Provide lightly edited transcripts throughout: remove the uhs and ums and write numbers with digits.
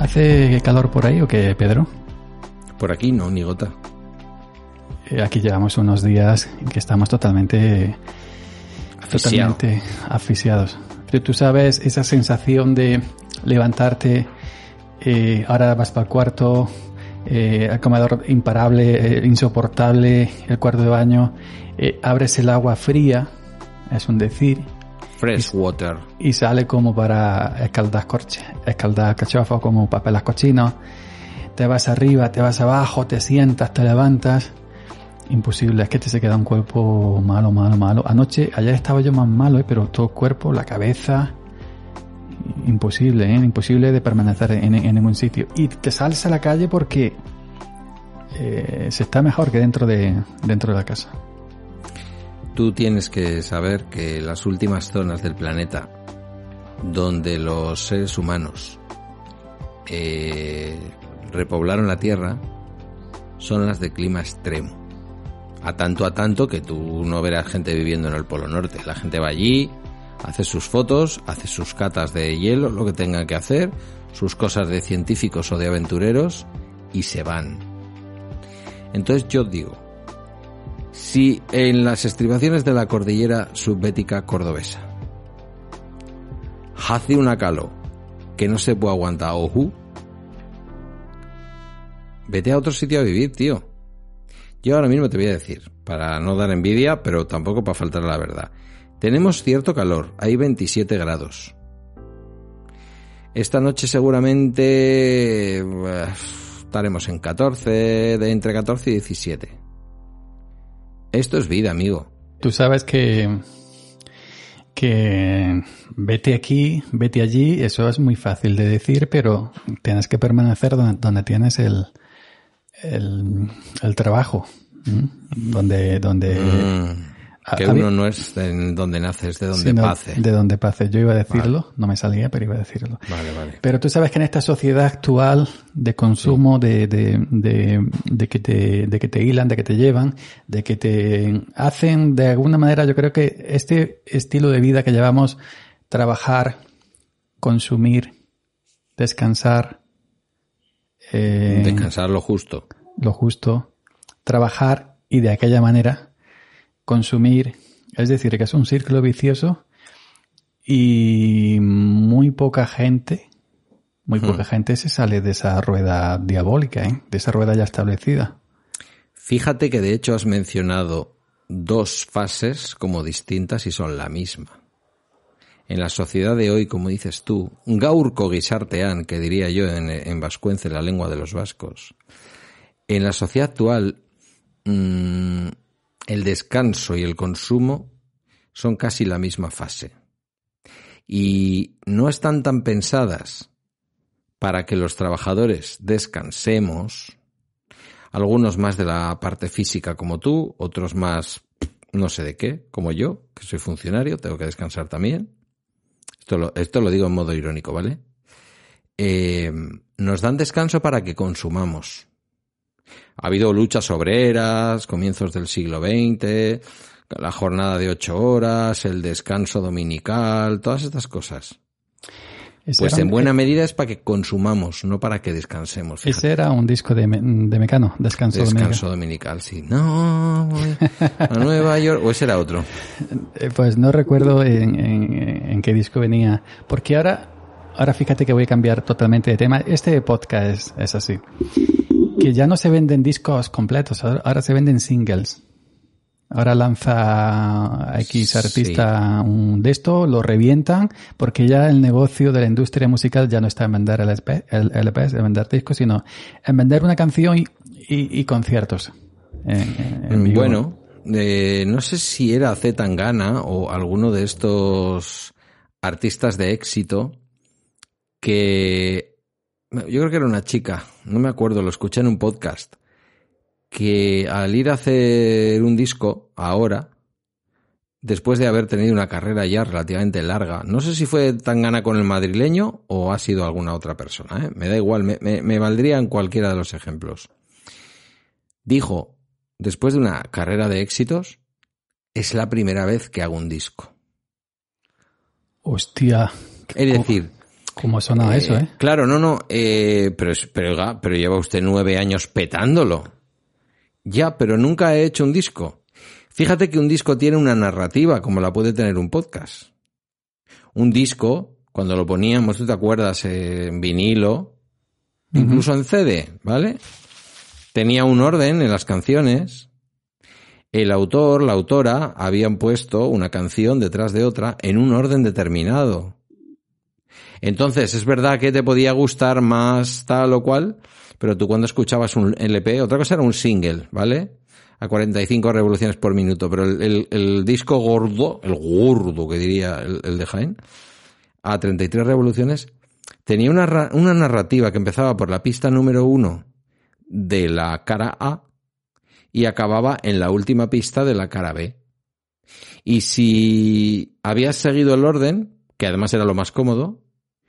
¿Hace calor por ahí o qué, Pedro? Por aquí no, ni gota. Aquí llevamos unos días que estamos totalmente asfixiados. Pero tú sabes esa sensación de levantarte, ahora vas para el cuarto, el comedor imparable, insoportable, el cuarto de baño, abres el agua fría, es un decir. Fresh water. Y sale como para escaldar cachofos, como papeles cochinos. Te vas arriba, te vas abajo, te sientas, te levantas. Imposible, es que te se queda un cuerpo malo. Ayer estaba yo más malo, pero todo el cuerpo, la cabeza, imposible de permanecer en ningún sitio. Y te sales a la calle porque se está mejor que dentro de la casa. Tú tienes que saber que las últimas zonas del planeta donde los seres humanos repoblaron la Tierra son las de clima extremo. A tanto que tú no verás gente viviendo en el Polo Norte. La gente va allí, hace sus fotos, hace sus catas de hielo, lo que tengan que hacer, sus cosas de científicos o de aventureros y se van. Entonces yo digo, si en las estribaciones de la cordillera subbética cordobesa hace una calor que no se puede aguantar, vete a otro sitio a vivir, tío. Yo ahora mismo te voy a decir, para no dar envidia, pero tampoco para faltar a la verdad. Tenemos cierto calor, hay 27 grados. Esta noche seguramente estaremos en 14, de entre 14 y 17. Esto es vida, amigo. Tú sabes que vete aquí, vete allí, eso es muy fácil de decir, pero tienes que permanecer donde tienes el trabajo, que uno no es de donde nace, es de donde pace. De donde pace. Yo iba a decirlo, vale. No me salía, pero iba a decirlo. Vale. Pero tú sabes que en esta sociedad actual de consumo, sí, de que te hilan, de que te llevan, de que te hacen de alguna manera, yo creo que este estilo de vida que llevamos, trabajar, consumir, descansar, descansar lo justo, trabajar y de aquella manera consumir, es decir, que es un círculo vicioso y muy poca gente se sale de esa rueda diabólica, de esa rueda ya establecida. Fíjate que de hecho has mencionado dos fases como distintas y son la misma. En la sociedad de hoy, como dices tú, gaurko gizartean, que diría yo en vascuence, la lengua de los vascos. En la sociedad actual, el descanso y el consumo son casi la misma fase. Y no están tan pensadas para que los trabajadores descansemos, algunos más de la parte física como tú, otros más no sé de qué, como yo, que soy funcionario, tengo que descansar también. Esto lo digo en modo irónico, ¿vale? Nos dan descanso para que consumamos. Ha habido luchas obreras, comienzos del siglo XX, la jornada de 8 horas, el descanso dominical, todas estas cosas. Pues en buena medida es para que consumamos, no para que descansemos. Fíjate. Ese era un disco de Mecano, Descanso Dominical, sí. No, a Nueva York, o ese era otro. Pues no recuerdo en qué disco venía, porque ahora fíjate que voy a cambiar totalmente de tema. Este podcast es así. Que ya no se venden discos completos, ahora se venden singles. Ahora lanza X artista de esto, lo revientan, porque ya el negocio de la industria musical ya no está en vender LPs, en vender discos, sino en vender una canción y conciertos. En vivo. Bueno, no sé si era C. Tangana o alguno de estos artistas de éxito que... Yo creo que era una chica, no me acuerdo, lo escuché en un podcast, que al ir a hacer un disco ahora, después de haber tenido una carrera ya relativamente larga, no sé si fue Tangana con el madrileño o ha sido alguna otra persona, me da igual, me valdría en cualquiera de los ejemplos. Dijo, después de una carrera de éxitos, es la primera vez que hago un disco. Hostia. Es decir, ¿Cómo sonaba eso, eh? Claro, no, pero lleva usted 9 años petándolo. Ya, pero nunca he hecho un disco. Fíjate que un disco tiene una narrativa, como la puede tener un podcast. Un disco, cuando lo poníamos, ¿tú te acuerdas? En vinilo, incluso en CD, ¿vale? Tenía un orden en las canciones. El autor, la autora, habían puesto una canción detrás de otra en un orden determinado. Entonces, es verdad que te podía gustar más tal o cual, pero tú cuando escuchabas un LP, otra cosa era un single, ¿vale? A 45 revoluciones por minuto, pero el disco gordo, el gordo que diría el de Jaén, a 33 revoluciones, tenía una narrativa que empezaba por la pista número 1 de la cara A y acababa en la última pista de la cara B. Y si habías seguido el orden, que además era lo más cómodo,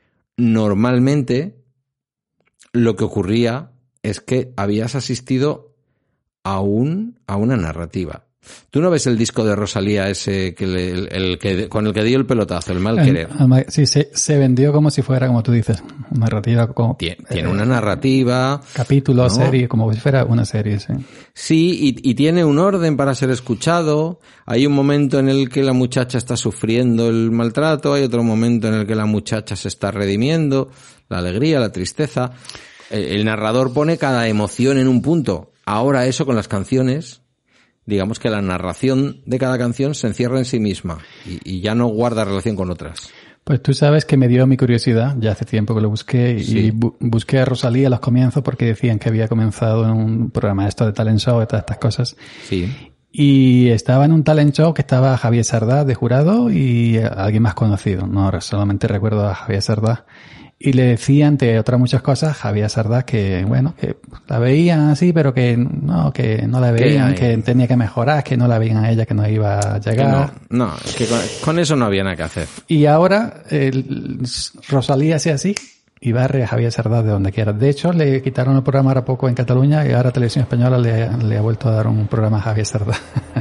normalmente lo que ocurría es que habías asistido a una narrativa. ¿Tú no ves el disco de Rosalía ese con el que dio el pelotazo, el mal querer? Sí, se vendió como si fuera, como tú dices, una narrativa. Tiene una narrativa. Capítulo, ¿no? Serie, como si fuera una serie, sí. Sí, y tiene un orden para ser escuchado. Hay un momento en el que la muchacha está sufriendo el maltrato, hay otro momento en el que la muchacha se está redimiendo, la alegría, la tristeza. El narrador pone cada emoción en un punto. Ahora eso con las canciones, digamos que la narración de cada canción se encierra en sí misma y ya no guarda relación con otras. Pues tú sabes que me dio mi curiosidad, ya hace tiempo que lo busqué, y sí. Busqué a Rosalía a los comienzos porque decían que había comenzado en un programa esto de talent show y todas estas cosas. Sí. Y estaba en un talent show que estaba Javier Sardá de jurado y alguien más conocido. No, solamente recuerdo a Javier Sardá. Y le decían, entre otras muchas cosas, Javier Sardá, que bueno, que la veían así, pero que no la veían, que tenía que mejorar, que no la veían a ella, que no iba a llegar. No, es que con eso no había nada que hacer. Y ahora, Rosalía hace así y barre a Javier Sardá de donde quiera. De hecho, le quitaron el programa ahora poco en Cataluña y ahora Televisión Española le ha vuelto a dar un programa a Javier Sardá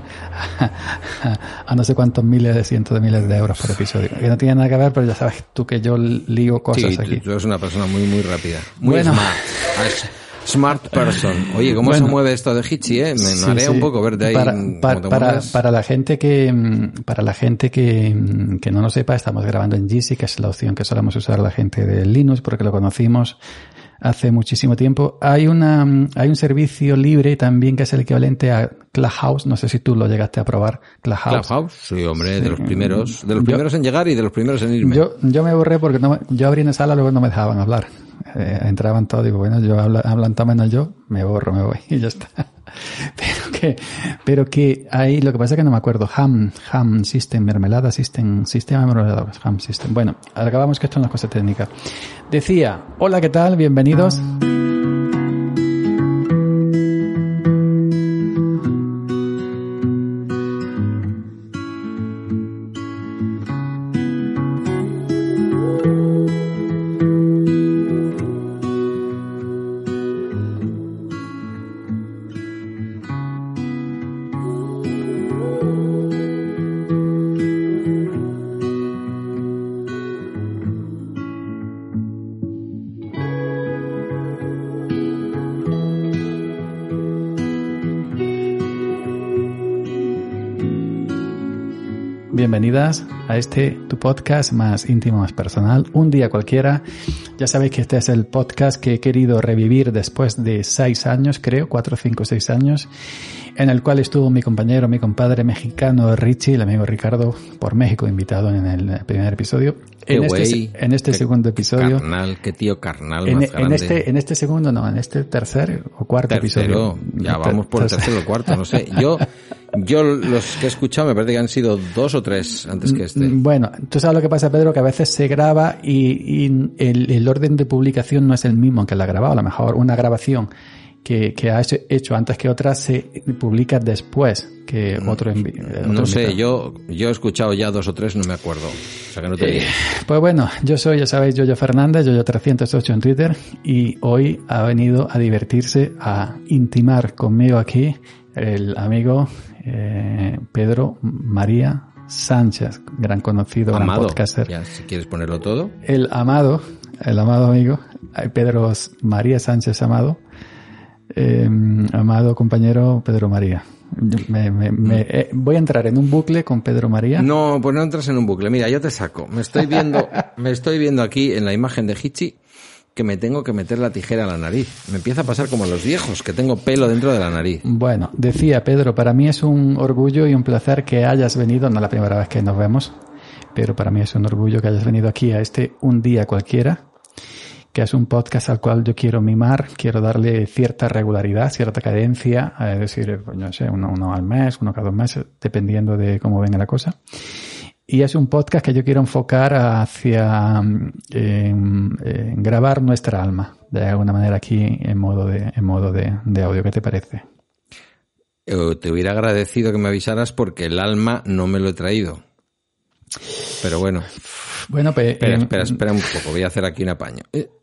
a no sé cuántos cientos de miles de euros por episodio. Que no tiene nada que ver, pero ya sabes tú que yo lío cosas aquí. Tú eres una persona muy, muy rápida. Muy smart. Smart person. Oye, ¿cómo se mueve esto de Hitchi, eh? Me marea un poco verte ahí. Para la gente que no lo sepa, estamos grabando en Jitsi, que es la opción que solemos usar la gente de Linux, porque lo conocimos hace muchísimo tiempo. Hay un servicio libre también que es el equivalente a Clubhouse. No sé si tú lo llegaste a probar. Clubhouse, sí, hombre, de los primeros en llegar y de los primeros en irme. Yo me borré porque yo abrí una sala, luego no me dejaban hablar. Entraban todos, digo, bueno, yo hablan tan menos yo, me borro, me voy y ya está. Pero que ahí, lo que pasa es que no me acuerdo, Ham System, mermelada System, sistema mermelada, Ham System. Bueno, acabamos que esto es una cosa técnica. Decía, hola, ¿qué tal? Bienvenidos. Bienvenidas a tu podcast más íntimo, más personal, un día cualquiera. Ya sabéis que este es el podcast que he querido revivir después de 6 años, creo, 4, 5, 6 años, en el cual estuvo mi compañero, mi compadre mexicano Richie, el amigo Ricardo, por México, invitado en el primer episodio. En este segundo episodio. Qué tío carnal más grande. En este segundo, no, en este tercer o cuarto episodio. Ya vamos por el tercero o cuarto, no sé. Yo los que he escuchado me parece que han sido 2 o 3 antes que este. Bueno, tú sabes lo que pasa, Pedro, que a veces se graba y el orden de publicación no es el mismo que la grabado. A lo mejor una grabación que has hecho antes que otra se publica después que otro envío. No sé, yo he escuchado ya 2 o 3, no me acuerdo. O sea que no te digo. Pues bueno, yo soy, ya sabéis, Yoyo Fernández, Yoyo308 en Twitter, y hoy ha venido a divertirse, a intimar conmigo aquí el amigo Pedro María Sánchez, gran conocido, Amado, gran podcaster. Ya, si quieres ponerlo todo. El Amado, el amado amigo, Pedro María Sánchez Amado, amado compañero Pedro María. Voy a entrar en un bucle con Pedro María. No, pues no entras en un bucle. Mira, yo te saco. Me estoy viendo aquí en la imagen de Hichi que me tengo que meter la tijera a la nariz. Me empieza a pasar como a los viejos, que tengo pelo dentro de la nariz. Bueno, decía Pedro, para mí es un orgullo y un placer que hayas venido, no la primera vez que nos vemos, pero para mí es un orgullo que hayas venido aquí a Un Día Cualquiera, que es un podcast al cual yo quiero mimar, quiero darle cierta regularidad, cierta cadencia, es decir, pues no sé, uno al mes, uno cada 2 meses, dependiendo de cómo venga la cosa. Y es un podcast que yo quiero enfocar hacia grabar nuestra alma, de alguna manera aquí en modo de audio. ¿Qué te parece? Te hubiera agradecido que me avisaras porque el alma no me lo he traído. Pero bueno. Bueno, pues... Espera un poco, voy a hacer aquí un apaño.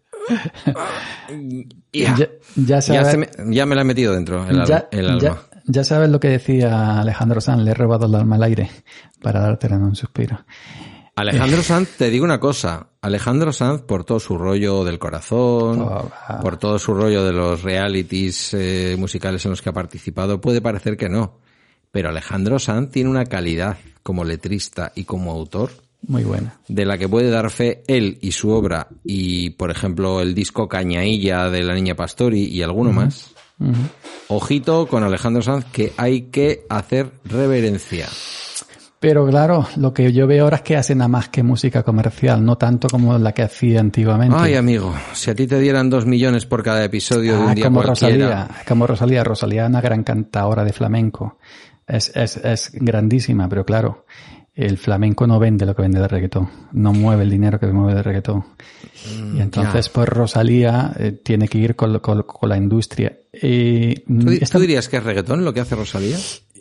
Ya me la he metido dentro, el alma. Ya sabes lo que decía Alejandro Sanz, le he robado el alma al aire para dártela en un suspiro. Alejandro Sanz, te digo una cosa. Alejandro Sanz, por todo su rollo del corazón, por todo su rollo de los realities musicales en los que ha participado, puede parecer que no. Pero Alejandro Sanz tiene una calidad como letrista y como autor muy buena, de la que puede dar fe él y su obra, y por ejemplo el disco Cañailla de La Niña Pastori y alguno más. Ojito con Alejandro Sanz, que hay que hacer reverencia. Pero claro, lo que yo veo ahora es que hace nada más que música comercial, no tanto como la que hacía antiguamente. Ay, amigo, si a ti te dieran 2 millones por cada episodio de Un Día Cualquiera. Como Rosalía es una gran cantadora de flamenco. Es grandísima, pero claro, el flamenco no vende lo que vende de reggaetón, no mueve el dinero que mueve de reggaetón. Y entonces, pues Rosalía tiene que ir con la industria. ¿Tú dirías que es reggaetón lo que hace Rosalía?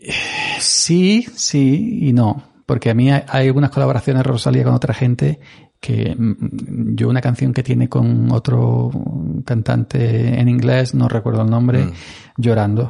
Sí y no. Porque a mí hay algunas colaboraciones de Rosalía con otra gente que yo una canción que tiene con otro cantante en inglés, no recuerdo el nombre, llorando.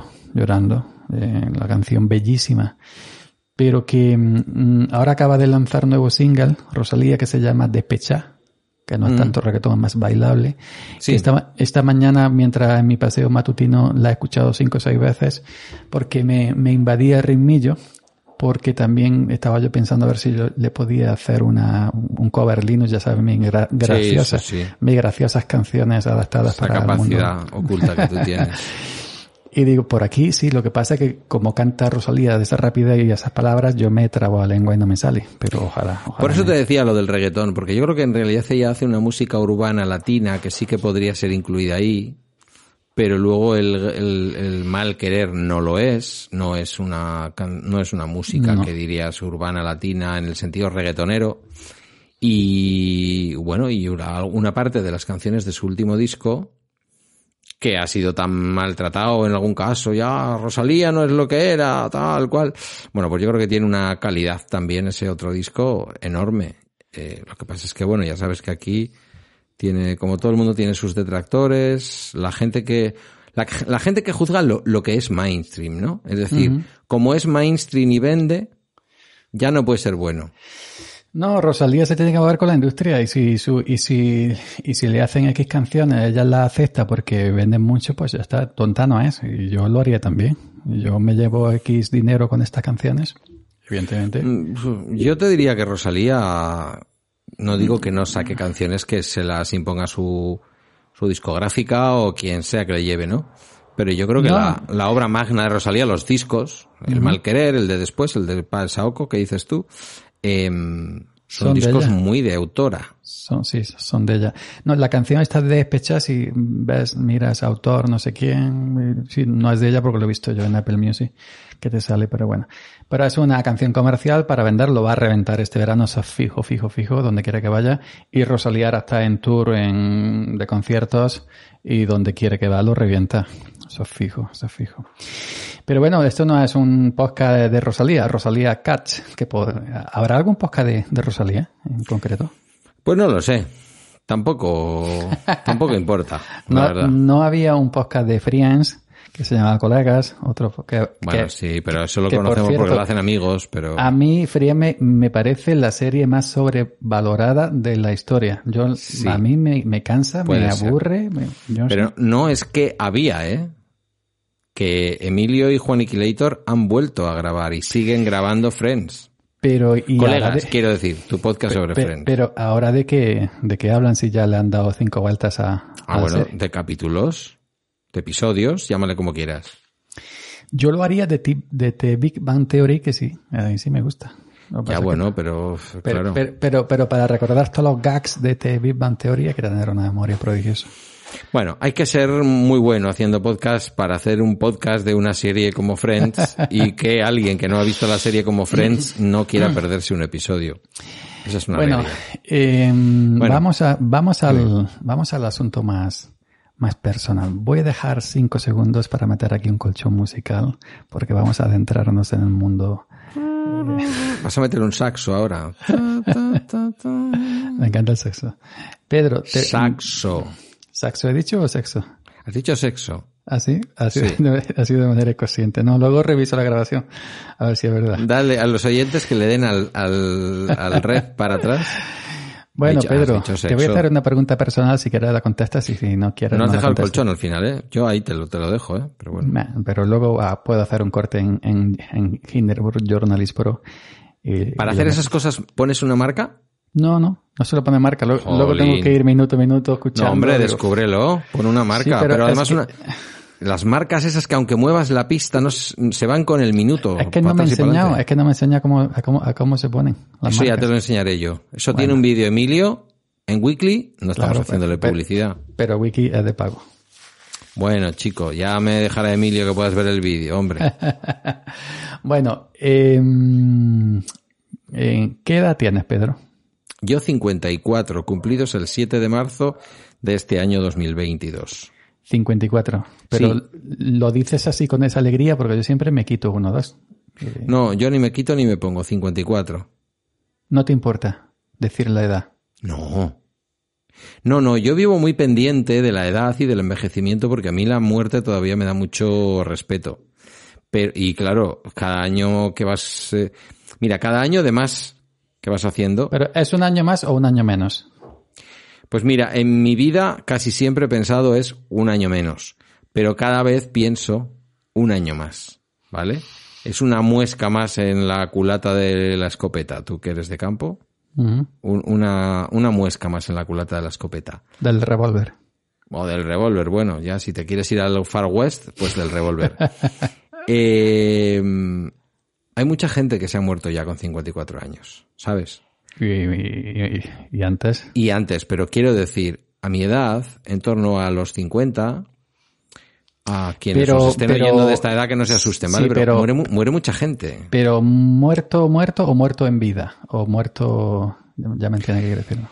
La canción bellísima. Pero que ahora acaba de lanzar un nuevo single, Rosalía, que se llama Despechá, que no es tanto reggaetón, es más bailable. Sí. Esta mañana, mientras en mi paseo matutino, la he escuchado 5 o 6 veces, porque me invadía el ritmillo, porque también estaba yo pensando a ver si yo le podía hacer un cover Linux, ya sabes, mis graciosas canciones adaptadas para el mundo. Esa capacidad oculta que tú tienes. Y digo, por aquí sí, lo que pasa es que como canta Rosalía de esa rapidez y esas palabras, yo me trabo la lengua y no me sale, pero ojalá. Por eso te decía lo del reggaetón, porque yo creo que en realidad ella hace una música urbana latina que sí que podría ser incluida ahí, pero luego el mal querer no lo es, no es una música que dirías urbana latina en el sentido reggaetonero. Y bueno, y una parte de las canciones de su último disco, que ha sido tan maltratado en algún caso, ya Rosalía no es lo que era, tal cual. Bueno, pues yo creo que tiene una calidad también ese otro disco enorme. Lo que pasa es que, bueno, ya sabes que aquí tiene, como todo el mundo tiene sus detractores, la gente que juzga lo que es mainstream, ¿no? Es decir, como es mainstream y vende, ya no puede ser bueno. No, Rosalía se tiene que mover con la industria y si le hacen X canciones, ella las acepta porque venden mucho, pues ya está, tonta no es. Y yo lo haría también. Yo me llevo X dinero con estas canciones, evidentemente. Yo te diría que Rosalía, no digo que no saque canciones que se las imponga su discográfica o quien sea que le lleve, ¿no? Pero yo creo que la obra magna de Rosalía, los discos, el Mal Querer, el de Después, el de Pa' Saoko, que dices tú, son discos muy de autora. Son de ella. No, la canción está de Despechá, si ves, miras autor, no sé quién, sí, no es de ella porque lo he visto yo en Apple Music, que te sale, pero bueno. Pero es una canción comercial para venderlo, va a reventar este verano, eso fijo, donde quiera que vaya, y Rosalía ahora está en tour de conciertos, y donde quiere que va lo revienta. Eso es fijo. Pero bueno, esto no es un podcast de Rosalía Catch. ¿Habrá algún podcast de Rosalía en concreto? Pues no lo sé. Tampoco importa. No había un podcast de Friends que se llama Colegas, otro Bueno, sí, pero eso lo conocemos porque lo hacen amigos, pero... A mí, Friends me parece la serie más sobrevalorada de la historia. Sí. A mí me cansa, me aburre. Pero no es que había, que Emilio y Juaniquilator han vuelto a grabar y siguen grabando Friends. Pero Colegas, quiero decir, tu podcast sobre Friends. Pero ahora de qué hablan si ya le han dado 5 vueltas a bueno, de capítulos, de episodios, llámale como quieras. Yo lo haría de The Big Bang Theory, que sí, a mí sí me gusta. Ya bueno, pero claro. Pero para recordar todos los gags de The Big Bang Theory hay que tener una memoria prodigiosa. Bueno, hay que ser muy bueno haciendo podcast para hacer un podcast de una serie como Friends y que alguien que no ha visto la serie como Friends no quiera perderse un episodio. Esa es una realidad. Vamos al asunto más personal. Voy a dejar 5 segundos para meter aquí un colchón musical porque vamos a adentrarnos en el mundo. Vas a meter un saxo ahora. Me encanta el sexo. Pedro. Saxo. ¿Saxo he dicho o sexo? ¿Has dicho sexo? ¿Ah, sí? Ha sido Sí. de manera consciente. No, luego reviso la grabación. A ver si es verdad. Dale a los oyentes que le den al red para atrás. Bueno, Pedro, te voy a hacer una pregunta personal. Si quieres la contestas y si no quieres no has dejado el contestas. colchón al final, Yo ahí te lo dejo, pero bueno. Pero luego puedo hacer un corte en Hindenburg Journalist Pro. ¿Para hacer esas cosas pones una marca? No se lo pone marca. Luego tengo que ir minuto a minuto escuchando. No, hombre, descúbrelo. Pon una marca. Sí, pero además las marcas esas que aunque muevas la pista se van con el minuto. Es que no me enseña cómo se ponen las Eso marcas. Ya te lo enseñaré yo. Eso tiene un vídeo Emilio en Weekly. No estamos haciéndole publicidad. Pero Wiki es de pago. Bueno, chico, ya me dejará Emilio que puedas ver el vídeo, hombre. Bueno, ¿qué edad tienes, Pedro? Yo 54, cumplidos el 7 de marzo de este año 2022. 54. Pero sí. Lo dices así con esa alegría porque yo siempre me quito 1 o 2. No, yo ni me quito ni me pongo 54. ¿No te importa decir la edad? No, yo vivo muy pendiente de la edad y del envejecimiento porque a mí la muerte todavía me da mucho respeto. Y claro, cada año que vas... mira, cada año de más... ¿Qué vas haciendo? ¿Pero es un año más o un año menos? Pues mira, en mi vida casi siempre he pensado es un año menos, pero cada vez pienso un año más, ¿vale? Es una muesca más en la culata de la escopeta, tú que eres de campo, una muesca más en la culata de la escopeta. Del revólver. O del revólver, bueno, ya si te quieres ir al Far West, pues del revólver. Hay mucha gente que se ha muerto ya con 54 años, ¿sabes? ¿Y antes? Y antes, pero quiero decir, a mi edad, en torno a los 50, a quienes nos estén oyendo de esta edad que no se asusten, ¿vale? Sí, pero muere mucha gente. ¿Pero muerto o muerto en vida? ¿O muerto...? Ya me entiende qué quiere decir, ¿no?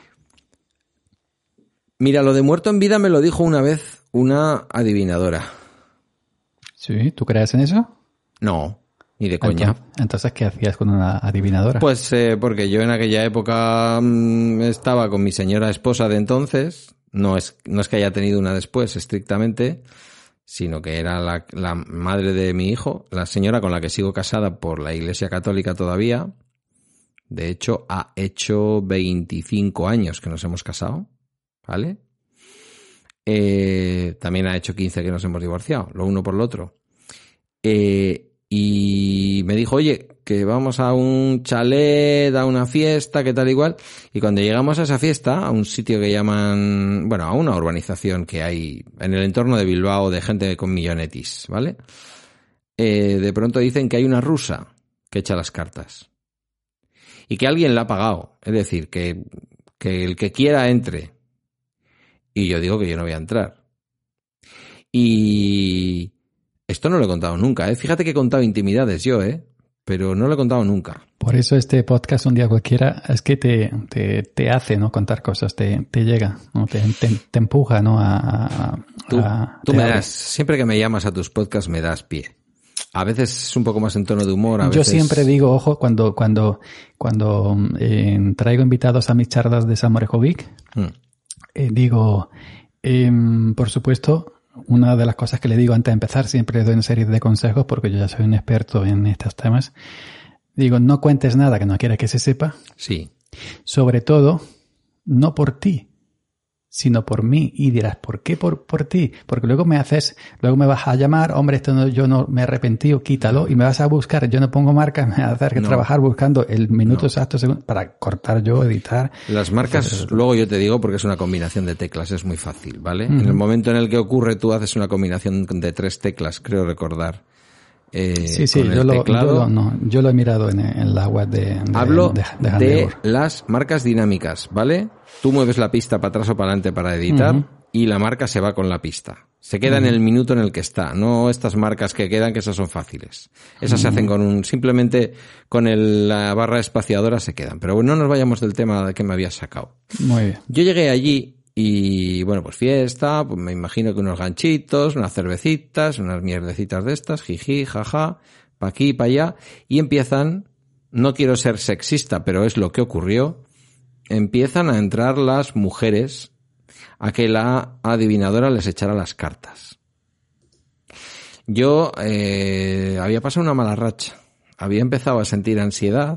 Mira, lo de muerto en vida me lo dijo una vez una adivinadora. ¿Sí? ¿Tú crees en eso? No. Ni de coña. Entonces, ¿qué hacías con una adivinadora? Pues porque yo en aquella época estaba con mi señora esposa de entonces. No es que haya tenido una después, estrictamente, sino que era la madre de mi hijo, la señora con la que sigo casada por la Iglesia Católica todavía. De hecho, ha hecho 25 años que nos hemos casado, ¿vale? También ha hecho 15 que nos hemos divorciado, lo uno por lo otro. Y me dijo, oye, que vamos a un chalet, a una fiesta, que tal igual. Y cuando llegamos a esa fiesta, a un sitio que llaman, bueno, a una urbanización que hay en el entorno de Bilbao de gente con millonetis, ¿vale? De pronto dicen que hay una rusa que echa las cartas. Y que alguien la ha pagado. Es decir, que el que quiera entre. Y yo digo que yo no voy a entrar. Y... esto no lo he contado nunca, ¿eh? Fíjate que he contado intimidades yo, pero no lo he contado nunca. Por eso este podcast un día cualquiera es que te hace, ¿no? Contar cosas, te llega, ¿no? Te empuja, ¿no? Tú me das, siempre que me llamas a tus podcasts me das pie. A veces es un poco más en tono de humor, a veces... Yo siempre digo, ojo, cuando traigo invitados a mis charlas de Samorejovic, digo, por supuesto... una de las cosas que le digo antes de empezar, siempre doy una serie de consejos porque yo ya soy un experto en estos temas. Digo, no cuentes nada que no quieras que se sepa. Sí. Sobre todo, no por ti, sino por mí. Y dirás, ¿por qué por ti? Porque luego me vas a llamar, hombre, esto no, yo no me he arrepentido, quítalo, y me vas a buscar. Yo no pongo marcas, me vas a hacer que trabajar buscando el minuto exacto para cortar yo, editar. Las marcas, luego yo te digo, porque es una combinación de teclas, es muy fácil, ¿vale? En el momento en el que ocurre, tú haces una combinación de 3 teclas, creo recordar. Sí, yo lo he mirado en la web de Hablo de las marcas dinámicas, ¿vale? Tú mueves la pista para atrás o para adelante para editar y la marca se va con la pista. Se queda en el minuto en el que está, no estas marcas que quedan, que esas son fáciles. Esas se hacen simplemente con la barra espaciadora se quedan. Pero bueno, no nos vayamos del tema de que me habías sacado. Muy bien. Yo llegué allí y, bueno, pues fiesta, pues me imagino que unos ganchitos, unas cervecitas, unas mierdecitas de estas, jiji, jaja, pa' aquí, pa' allá, y empiezan, no quiero ser sexista, pero es lo que ocurrió, empiezan a entrar las mujeres a que la adivinadora les echara las cartas. Yo había pasado una mala racha, había empezado a sentir ansiedad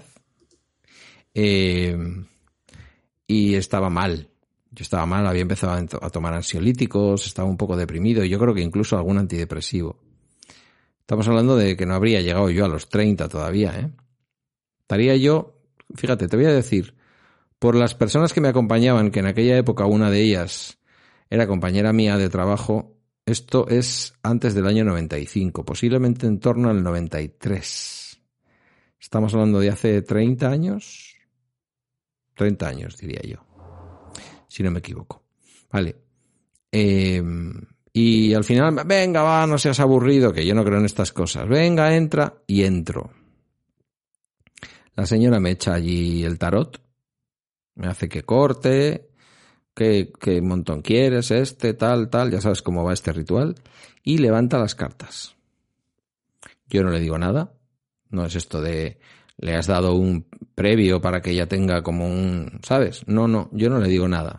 y estaba mal. Yo estaba mal, había empezado a tomar ansiolíticos, estaba un poco deprimido y yo creo que incluso algún antidepresivo. Estamos hablando de que no habría llegado yo a los 30 todavía, ¿eh? Estaría yo, fíjate, te voy a decir, por las personas que me acompañaban, que en aquella época una de ellas era compañera mía de trabajo, esto es antes del año 95, posiblemente en torno al 93. Estamos hablando de hace 30 años. 30 años, diría yo. Si no me equivoco. Vale. Y al final, venga, va, no seas aburrido, que yo no creo en estas cosas. Venga, entra, y entro. La señora me echa allí el tarot, me hace que corte, que montón quieres, tal, ya sabes cómo va este ritual, y levanta las cartas. Yo no le digo nada, no es esto de le has dado un previo para que ella tenga como un, ¿sabes? No, yo no le digo nada.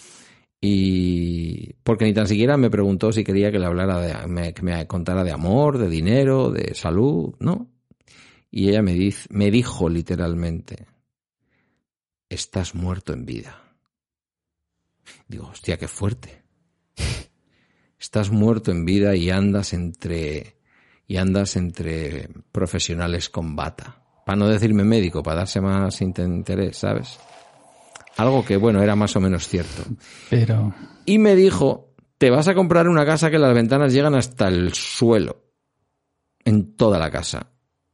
Y porque ni tan siquiera me preguntó si quería que le hablara que me contara de amor, de dinero, de salud, ¿no? Y ella me dijo literalmente, estás muerto en vida. Digo, hostia, qué fuerte. Estás muerto en vida y andas entre profesionales con bata. Para no decirme médico, para darse más interés, ¿sabes? Algo que, bueno, era más o menos cierto. Y me dijo, te vas a comprar una casa que las ventanas llegan hasta el suelo. En toda la casa.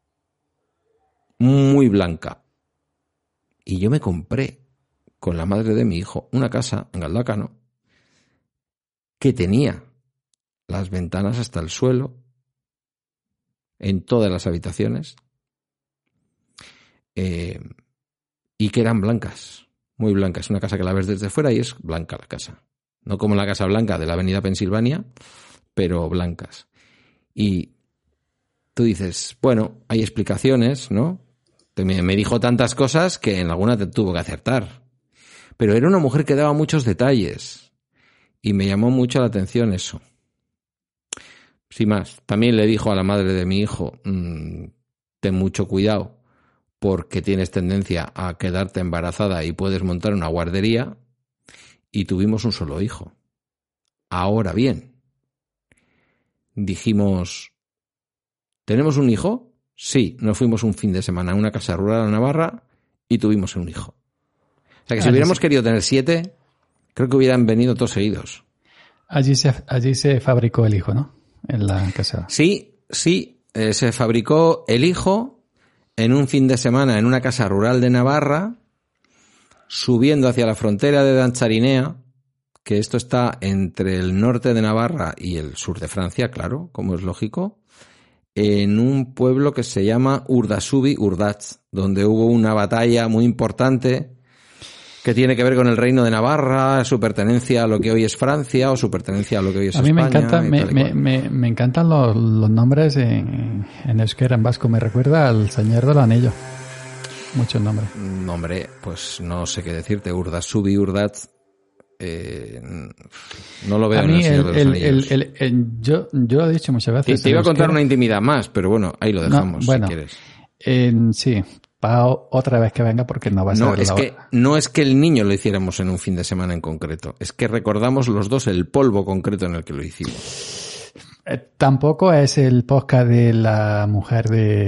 Muy blanca. Y yo me compré, con la madre de mi hijo, una casa en Galdacano que tenía las ventanas hasta el suelo en todas las habitaciones y que eran blancas, muy blancas. Una casa que la ves desde fuera y es blanca la casa. No como la Casa Blanca de la Avenida Pensilvania, pero blancas. Y tú dices, bueno, hay explicaciones, ¿no? Me dijo tantas cosas que en alguna te tuvo que acertar. Pero era una mujer que daba muchos detalles y me llamó mucho la atención eso. Sin más, también le dijo a la madre de mi hijo, ten mucho cuidado porque tienes tendencia a quedarte embarazada y puedes montar una guardería, y tuvimos un solo hijo. Ahora bien, dijimos, ¿tenemos un hijo? Sí, nos fuimos un fin de semana a una casa rural en Navarra y tuvimos un hijo. O sea que si hubiéramos querido tener 7, creo que hubieran venido todos seguidos. Allí se fabricó el hijo, ¿no? En la casa. Sí, se fabricó el hijo en un fin de semana en una casa rural de Navarra, subiendo hacia la frontera de Dancharinea, que esto está entre el norte de Navarra y el sur de Francia, claro, como es lógico, en un pueblo que se llama Urdasubi-Urdatz, donde hubo una batalla muy importante que tiene que ver con el reino de Navarra, su pertenencia a lo que hoy es Francia o su pertenencia a lo que hoy es España. A mí me encantan los nombres en euskera, en vasco. Me recuerda al Señor del Anillo. Muchos nombres. Hombre, pues no sé qué decirte. Urdasubi, Urdatz no lo veo A en mí El Señor de los Anillos. yo lo he dicho muchas veces. Te iba a contar una intimidad más, pero bueno, ahí lo dejamos, bueno, si quieres. Sí, para otra vez que venga porque no va a ser No es que el niño lo hiciéramos en un fin de semana en concreto, es que recordamos los dos el polvo concreto en el que lo hicimos. Tampoco es el podcast de la mujer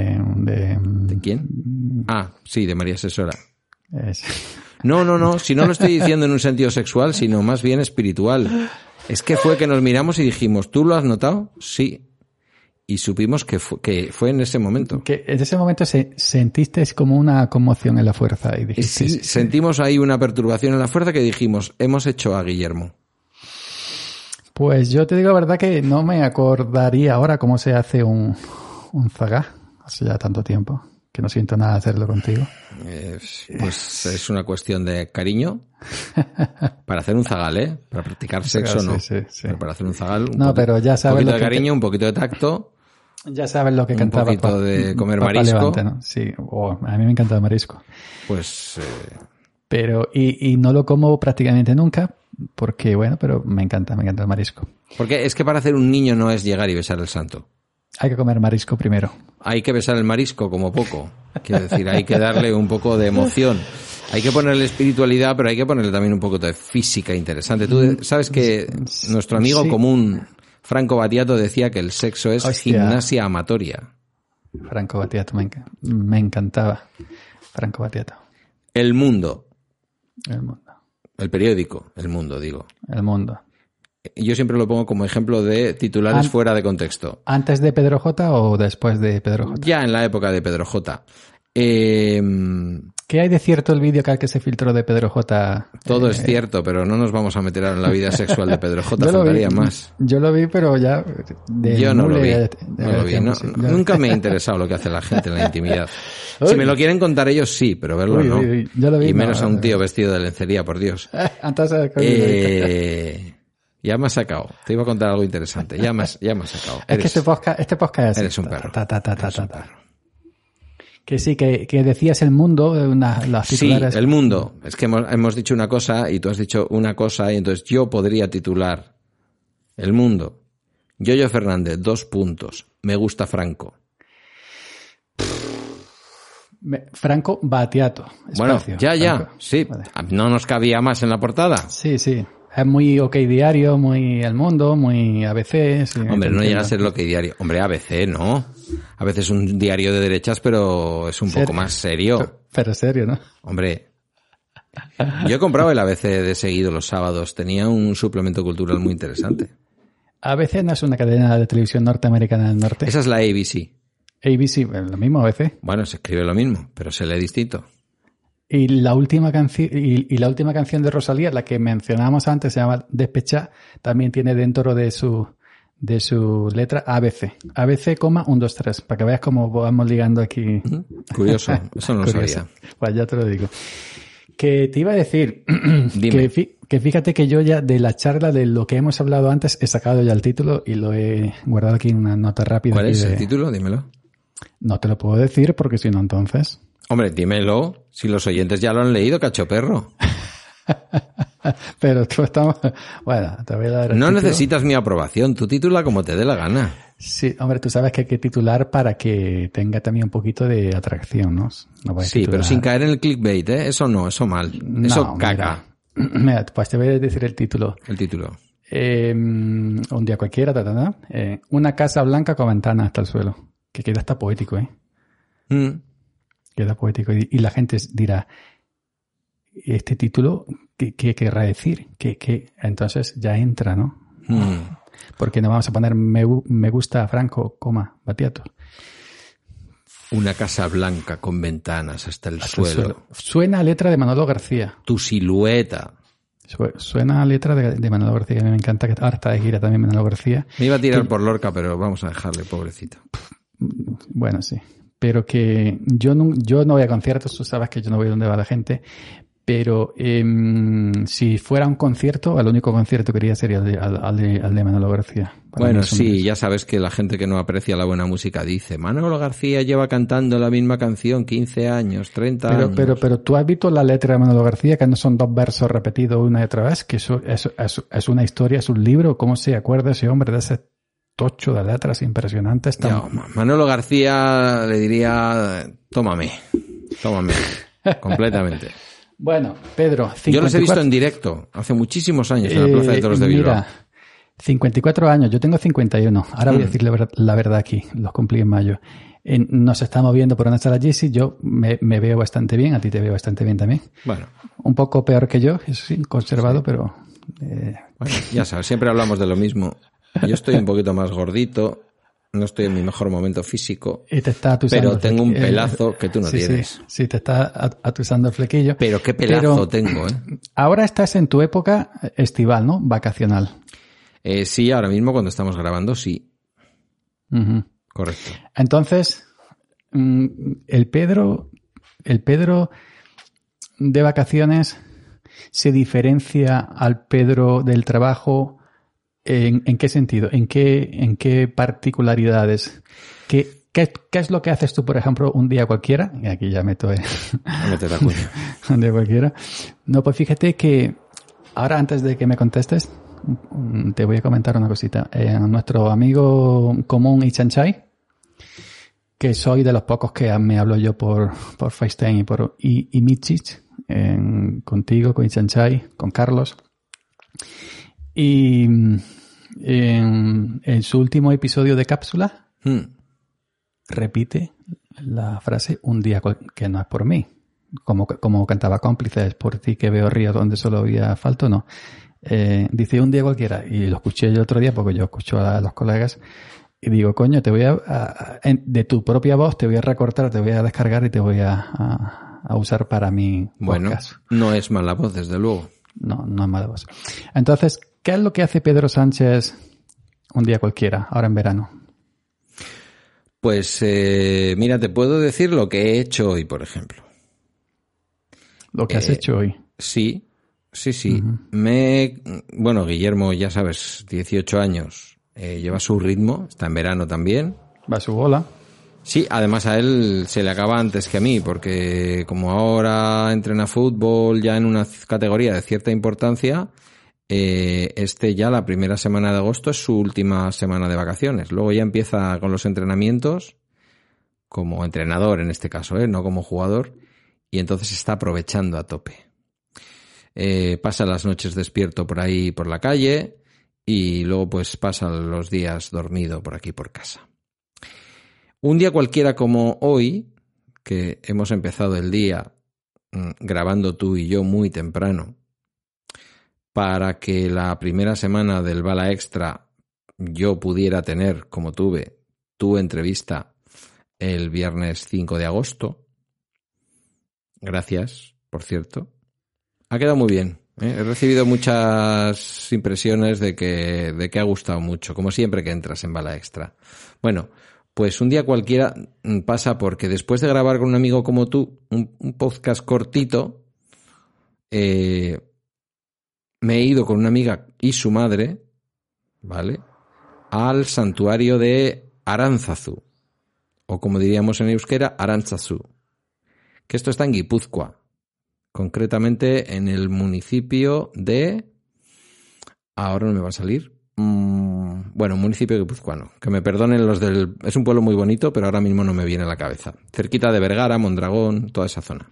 ¿De quién? Ah, sí, de María Asesora. Es... No, si no lo estoy diciendo en un sentido sexual, sino más bien espiritual. Es que fue que nos miramos y dijimos, ¿tú lo has notado? Sí. Y supimos que fue en ese momento. Que en ese momento sentiste como una conmoción en la fuerza. Y dijiste, sí, sentimos ahí una perturbación en la fuerza que dijimos, hemos hecho a Guillermo. Pues yo te digo la verdad que no me acordaría ahora cómo se hace un zagá. Hace ya tanto tiempo que no siento nada de hacerlo contigo. Pues es una cuestión de cariño. Para hacer un zagal, ¿eh? Para practicar sexo no. Sí. Pero para hacer un zagal, pero ya sabes un poquito de cariño, un poquito de tacto. Ya sabes lo que cantaba. Un poquito de comer marisco. Levante, ¿no? Sí, a mí me encanta el marisco. Pues... Pero, y no lo como prácticamente nunca, porque bueno, pero me encanta el marisco. Porque es que para hacer un niño no es llegar y besar el santo. Hay que comer marisco primero. Hay que besar el marisco como poco. Quiero decir, hay que darle un poco de emoción. Hay que ponerle espiritualidad, pero hay que ponerle también un poco de física interesante. Tú sabes que nuestro amigo común, Franco Battiato, decía que el sexo es gimnasia amatoria. Franco Battiato, me encantaba. Franco Battiato. El Mundo. El Mundo. El periódico, El Mundo, digo. El Mundo. Yo siempre lo pongo como ejemplo de titulares fuera de contexto. ¿Antes de Pedro J o después de Pedro J? Ya en la época de Pedro J. ¿Qué hay de cierto el vídeo que se filtró de Pedro J? Todo es cierto, pero no nos vamos a meter en la vida sexual de Pedro J. Faltaría más. Yo lo vi, pero ya... Yo no lo vi. Nunca me ha interesado lo que hace la gente en la intimidad. Si me lo quieren contar ellos, sí, pero verlo no. Yo lo vi, y menos a un tío vestido de lencería, por Dios. Ya me has sacado. Te iba a contar algo interesante. Ya me has sacado. Es que este podcast es... Eres un perro. Que sí, que decías El Mundo, las titulares. Sí, El Mundo. Es que hemos dicho una cosa y tú has dicho una cosa y entonces yo podría titular El Mundo. Yoyo Fernández, 2 puntos. Me gusta Franco. Franco Battiato. Bueno, ya. Franco. Sí. Vale. ¿No nos cabía más en la portada? Sí. Es muy OK Diario, muy El Mundo, muy ABC. Sí, hombre, no llega a ser OK Diario. Hombre, ABC, ¿no? A veces un diario de derechas, pero es un poco más serio. Pero serio, ¿no? Hombre, yo he comprado el ABC de seguido los sábados. Tenía un suplemento cultural muy interesante. ABC no es una cadena de televisión norteamericana del norte. Esa es la ABC. ABC, lo mismo ABC. Bueno, se escribe lo mismo, pero se lee distinto. Y la última canción de Rosalía, la que mencionábamos antes, se llama Despechá, también tiene dentro de su letra ABC. ABC, 1, 2, 3. Para que veas cómo vamos ligando aquí. Curioso, eso no lo sabía. Pues ya te lo digo. Que te iba a decir Dime. que fíjate que yo ya de la charla de lo que hemos hablado antes he sacado ya el título y lo he guardado aquí en una nota rápida. ¿Cuál es el título? Dímelo. No te lo puedo decir porque si no entonces... Hombre, dímelo. Si los oyentes ya lo han leído, cachoperro. Pero tú estamos... Bueno, te voy a dar el No título. necesitas mi aprobación. Tú titula como te dé la gana. Sí, hombre, tú sabes que hay que titular para que tenga también un poquito de atracción, ¿no? Sí, pero sin caer en el clickbait, ¿eh? Eso no, eso mal. Eso caca. Mira, pues te voy a decir el título. El título. Un día cualquiera, una casa blanca con ventanas hasta el suelo. Que queda hasta poético, ¿eh? Queda poético. Y la gente dirá, ¿este título qué querrá decir? ¿Qué? Entonces ya entra, ¿no? Porque no vamos a poner me gusta Franco, Battiato. Una casa blanca con ventanas hasta el suelo. Suena a letra de Manolo García. Tu silueta. Suena a letra de Manolo García. A mí me encanta que ahora está de gira también Manolo García. Me iba a tirar por Lorca, pero vamos a dejarle, pobrecito. Bueno, sí. Pero que yo no voy a conciertos, tú sabes que yo no voy donde va la gente, Pero si fuera un concierto, el único concierto que iría sería al de Manolo García. Bueno, sí, ya sabes que la gente que no aprecia la buena música dice Manolo García lleva cantando la misma canción 15 años, 30 años. Pero tú has visto la letra de Manolo García, que no son 2 versos repetidos una y otra vez, que eso es una historia, es un libro. ¿Cómo se acuerda ese hombre de ese tocho de letras impresionantes? Manolo García le diría, tómame, completamente. Bueno, Pedro, 54... Yo los he visto en directo hace muchísimos años en la Plaza de Toros de Bilbao. Mira, 54 años, yo tengo 51. Ahora voy a decir la verdad aquí, los cumplí en mayo. Nos estamos viendo por una sala Jessy, yo me veo bastante bien, a ti te veo bastante bien también. Bueno. Un poco peor que yo, eso sí, conservado, sí. Pero... Bueno, ya sabes, siempre hablamos de lo mismo. Yo estoy un poquito más gordito, no estoy en mi mejor momento físico, y te está atusando pero tengo un pelazo que tú no tienes. Sí, te está atusando el flequillo. Pero qué pelazo tengo, ¿eh? Ahora estás en tu época estival, ¿no? Vacacional. Sí, ahora mismo cuando estamos grabando, sí. Uh-huh. Correcto. Entonces, el Pedro de vacaciones se diferencia al Pedro del trabajo. ¿En qué sentido? ¿En qué particularidades? ¿Qué es lo que haces tú, por ejemplo, un día cualquiera? Y aquí ya meto la cuña. Un día cualquiera. No, pues fíjate que ahora, antes de que me contestes, te voy a comentar una cosita. Nuestro amigo común Ichanchai, que soy de los pocos que me hablo yo por FaceTime y Michich, contigo, con Ichanchai, con Carlos. Y en su último episodio de Cápsula repite la frase un día que no es por mí, como cantaba Cómplices, por ti que veo río donde solo había asfalto, no. Dice un día cualquiera, y lo escuché yo otro día porque yo escucho a los colegas y digo, coño, te voy de tu propia voz te voy a recortar, te voy a descargar y te voy a usar para mi podcast. Bueno, no es mala voz, desde luego. No es mala voz. Entonces, ¿qué es lo que hace Pedro Sánchez un día cualquiera, ahora en verano? Pues, mira, te puedo decir lo que he hecho hoy, por ejemplo. ¿Lo que has hecho hoy? Sí. Uh-huh. Bueno, Guillermo, ya sabes, 18 años, lleva su ritmo, está en verano también. Va a su bola. Sí, además a él se le acaba antes que a mí, porque como ahora entrena fútbol ya en una categoría de cierta importancia, ya la primera semana de agosto es su última semana de vacaciones. Luego ya empieza con los entrenamientos, como entrenador en este caso, no como jugador, y entonces está aprovechando a tope. Pasa las noches despierto por ahí por la calle y luego pues pasa los días dormido por aquí por casa. Un día cualquiera como hoy, que hemos empezado el día grabando tú y yo muy temprano, para que la primera semana del Bala Extra yo pudiera tener, como tuve, tu entrevista el viernes 5 de agosto. Gracias, por cierto. Ha quedado muy bien. He recibido muchas impresiones de que ha gustado mucho, como siempre que entras en Bala Extra. Bueno, pues un día cualquiera pasa porque después de grabar con un amigo como tú, un podcast cortito, me he ido con una amiga y su madre, ¿vale?, al santuario de Aránzazu, o como diríamos en euskera, Arantzazu, que esto está en Guipúzcoa, concretamente en el municipio de... Ahora no me va a salir. Bueno, municipio guipuzcoano. Que me perdonen los del... Es un pueblo muy bonito, pero ahora mismo no me viene a la cabeza. Cerquita de Vergara, Mondragón, toda esa zona.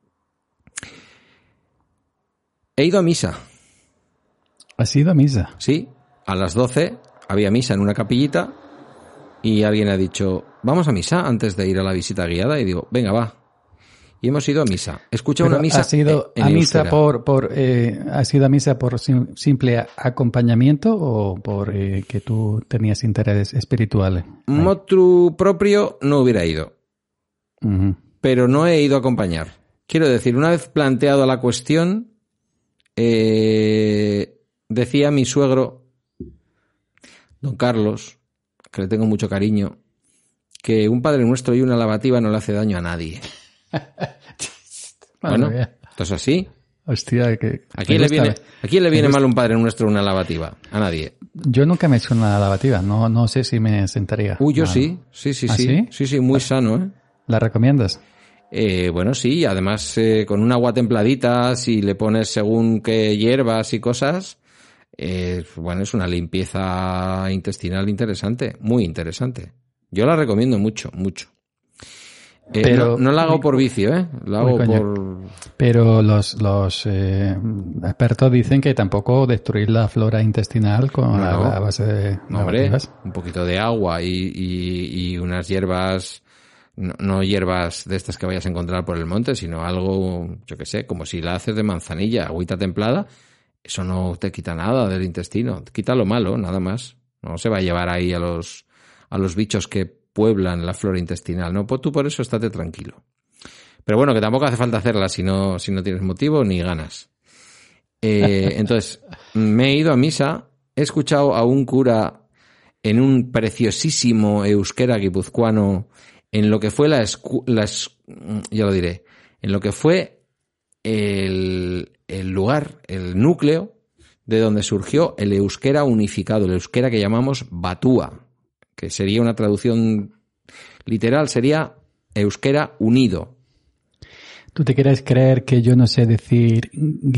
He ido a misa. ¿Has ido a misa? Sí, a las 12 había misa en una capillita y alguien ha dicho, vamos a misa antes de ir a la visita guiada, y digo, venga, va. Y hemos ido a misa. Escucha una misa. ¿Has ido a misa ¿has ido a misa por simple acompañamiento o por que tú tenías interés espiritual? Motu propio no hubiera ido. Uh-huh. Pero no he ido a acompañar. Quiero decir, una vez planteado la cuestión, decía mi suegro, don Carlos, que le tengo mucho cariño, que un Padre Nuestro y una lavativa no le hace daño a nadie. Bueno, esto es así. Hostia, que... ¿A quién le viene mal un Padre Nuestro, una lavativa? A nadie. Yo nunca me he hecho una lavativa. No sé si me sentaría. Yo sí. Sí. ¿Ah, sí? Sí, muy sano, ¿eh? ¿La recomiendas? Bueno, sí, además con un agua templadita, si le pones según qué hierbas y cosas, bueno, es una limpieza intestinal interesante, muy interesante. Yo la recomiendo mucho. Pero no la hago por vicio, ¿eh? La hago por... Pero los expertos dicen que tampoco destruir la flora intestinal con a base de lavativas. Un poquito de agua y unas hierbas, no hierbas de estas que vayas a encontrar por el monte, sino algo, yo qué sé, como si la haces de manzanilla, agüita templada, eso no te quita nada del intestino, te quita lo malo, nada más. No se va a llevar ahí a los bichos que pueblan la flora intestinal, ¿no? Pues tú por eso estate tranquilo. Pero bueno, que tampoco hace falta hacerla si no tienes motivo ni ganas. Entonces, me he ido a misa, he escuchado a un cura en un preciosísimo euskera guipuzcoano, en lo que fue ya lo diré, en lo que fue el lugar, el núcleo de donde surgió el euskera unificado, el euskera que llamamos batúa, que sería una traducción literal, sería euskera unido. ¿Tú te quieres creer que yo no sé decir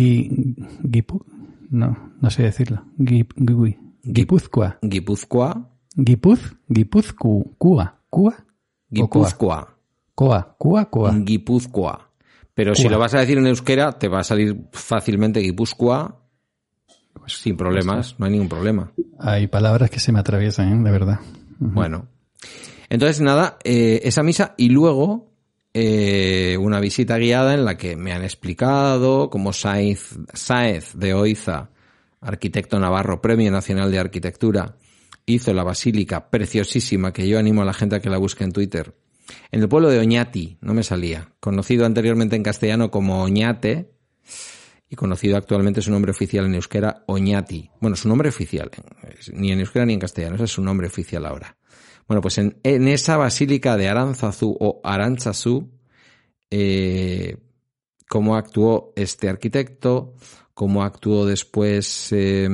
no sé decirlo. Guipúzcoa. Guipúzcoa. Guipúzcoa. Guipúzcoa. Coa. Guipúzcoa. Pero si lo vas a decir en euskera, te va a salir fácilmente Guipúzcoa. Sin problemas, no hay ningún problema. Hay palabras que se me atraviesan, de verdad. Bueno, entonces nada, esa misa y luego una visita guiada en la que me han explicado cómo Sáez de Oiza, arquitecto navarro, Premio Nacional de Arquitectura, hizo la basílica preciosísima, que yo animo a la gente a que la busque en Twitter, en el pueblo de Oñati, no me salía, conocido anteriormente en castellano como Oñate, y conocido actualmente su nombre oficial en euskera, Oñati. Bueno, su nombre oficial, ni en euskera ni en castellano, ese es su nombre oficial ahora. Bueno, pues en esa basílica de Aránzazu o Arántzazú, cómo actuó este arquitecto, cómo actuó después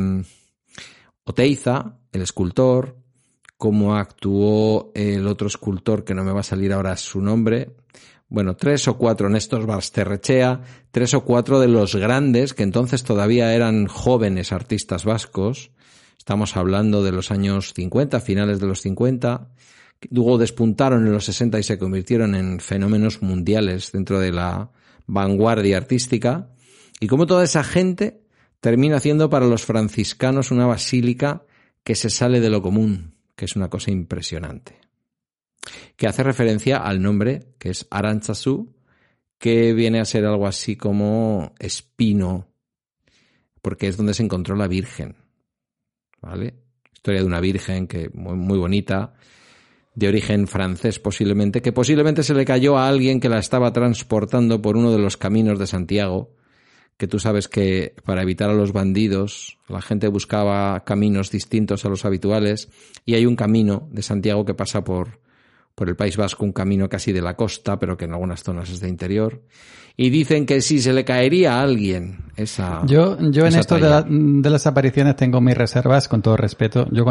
Oteiza, el escultor, cómo actuó el otro escultor, que no me va a salir ahora su nombre. Bueno, 3 o 4, Néstor Basterrechea, 3 o 4 de los grandes, que entonces todavía eran jóvenes artistas vascos. Estamos hablando de los años 50, finales de los 50. Luego despuntaron en los 60 y se convirtieron en fenómenos mundiales dentro de la vanguardia artística. Y como toda esa gente termina haciendo para los franciscanos una basílica que se sale de lo común, que es una cosa impresionante. Que hace referencia al nombre, que es Arántzazú, que viene a ser algo así como espino, porque es donde se encontró la Virgen, ¿vale? Historia de una Virgen que muy bonita, de origen francés posiblemente, que posiblemente se le cayó a alguien que la estaba transportando por uno de los caminos de Santiago, que tú sabes que para evitar a los bandidos la gente buscaba caminos distintos a los habituales, y hay un camino de Santiago que pasa por el País Vasco, un camino casi de la costa, pero que en algunas zonas es de interior. Y dicen que si se le caería a alguien esa Yo esa en esto de las apariciones tengo mis reservas, con todo respeto. Yo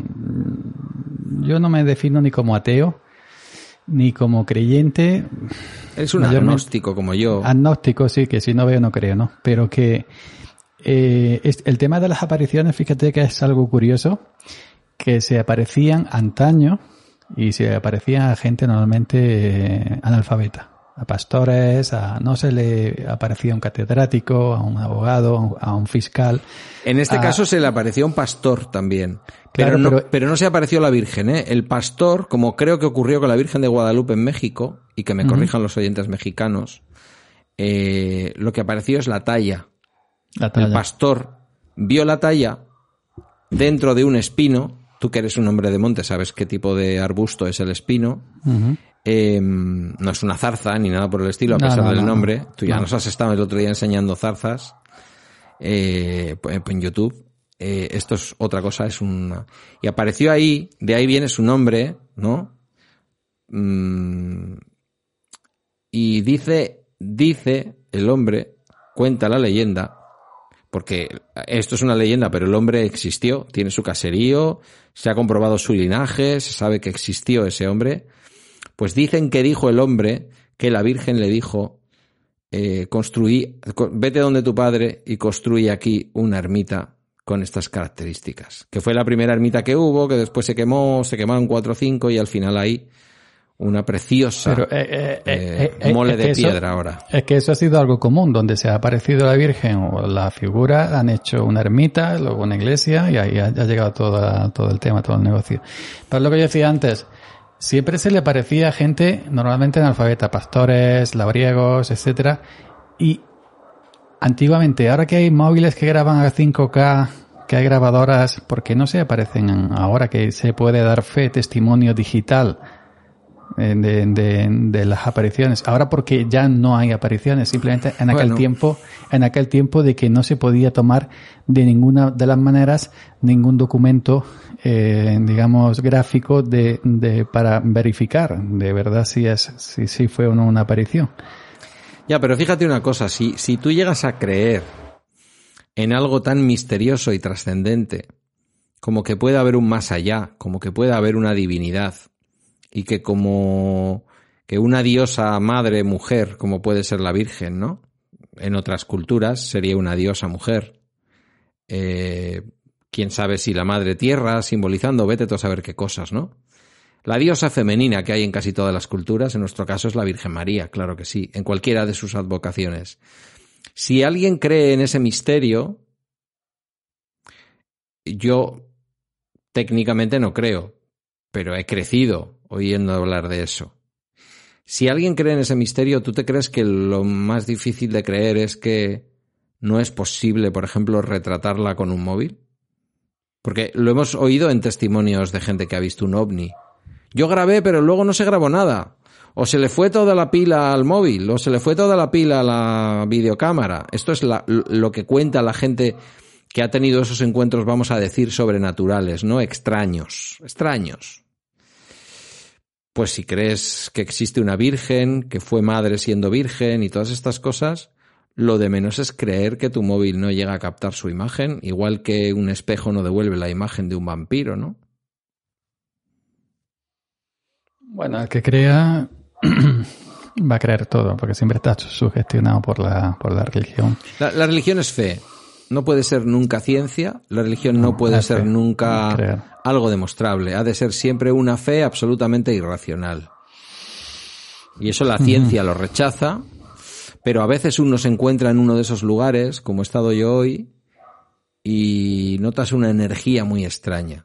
no me defino ni como ateo, ni como creyente. Es un agnóstico como yo. Agnóstico, sí, que si no veo no creo, ¿no? Pero que el tema de las apariciones, fíjate que es algo curioso, que se aparecían antaño, y se aparecía a gente normalmente analfabeta, a pastores, no se le aparecía a un catedrático, a un abogado, a un fiscal. En este caso se le apareció a un pastor también, claro, pero no se apareció la Virgen, ¿eh? El pastor, como creo que ocurrió con la Virgen de Guadalupe en México, y que me corrijan los oyentes mexicanos, lo que apareció es la talla. El pastor vio la talla dentro de un espino. Tú que eres un hombre de monte sabes qué tipo de arbusto es el espino. No es una zarza ni nada por el estilo, a pesar del nombre. Tú ya nos has estado el otro día enseñando zarzas en YouTube. Esto es otra cosa, y apareció ahí, de ahí viene su nombre, ¿no? Y dice el hombre cuenta la leyenda, porque esto es una leyenda, pero el hombre existió, tiene su caserío, se ha comprobado su linaje, se sabe que existió ese hombre, pues dicen que dijo el hombre que la Virgen le dijo, vete donde tu padre y construye aquí una ermita con estas características, que fue la primera ermita que hubo, que después se quemaron 4 o 5 y al final hay una preciosa mole de piedra ahora. Es que eso ha sido algo común, donde se ha aparecido la Virgen o la figura, han hecho una ermita, luego una iglesia y ahí ha llegado todo el tema, todo el negocio. Pero lo que yo decía antes, siempre se le aparecía gente normalmente analfabeta, pastores, labriegos, etcétera, y antiguamente, ahora que hay móviles que graban a 5K, que hay grabadoras, ¿por qué no se aparecen ahora que se puede dar fe, testimonio digital de las apariciones? Ahora porque ya no hay apariciones, simplemente en aquel tiempo de que no se podía tomar de ninguna de las maneras ningún documento, digamos, gráfico para verificar de verdad si fue o no una aparición. Ya, pero fíjate una cosa, si tú llegas a creer en algo tan misterioso y trascendente como que puede haber un más allá, como que puede haber una divinidad, y que como que una diosa madre mujer, como puede ser la Virgen, ¿no? En otras culturas sería una diosa mujer. Quién sabe si la madre tierra, simbolizando, vete tú a saber qué cosas, ¿no? La diosa femenina que hay en casi todas las culturas, en nuestro caso es la Virgen María, claro que sí, en cualquiera de sus advocaciones. Si alguien cree en ese misterio, yo técnicamente no creo, pero he crecido oyendo hablar de eso. Si alguien cree en ese misterio, ¿tú te crees que lo más difícil de creer es que no es posible, por ejemplo, retratarla con un móvil? Porque lo hemos oído en testimonios de gente que ha visto un ovni. Yo grabé, pero luego no se grabó nada. O se le fue toda la pila al móvil, o se le fue toda la pila a la videocámara. Esto es lo que cuenta la gente que ha tenido esos encuentros, vamos a decir, sobrenaturales, ¿no? Extraños. Pues si crees que existe una virgen, que fue madre siendo virgen y todas estas cosas, lo de menos es creer que tu móvil no llega a captar su imagen, igual que un espejo no devuelve la imagen de un vampiro, ¿no? Bueno, el que crea va a creer todo, porque siempre está sugestionado por la religión. La religión es fe. No puede ser nunca ciencia, la religión no puede ser nunca algo demostrable. Ha de ser siempre una fe absolutamente irracional. Y eso la ciencia lo rechaza, pero a veces uno se encuentra en uno de esos lugares, como he estado yo hoy, y notas una energía muy extraña.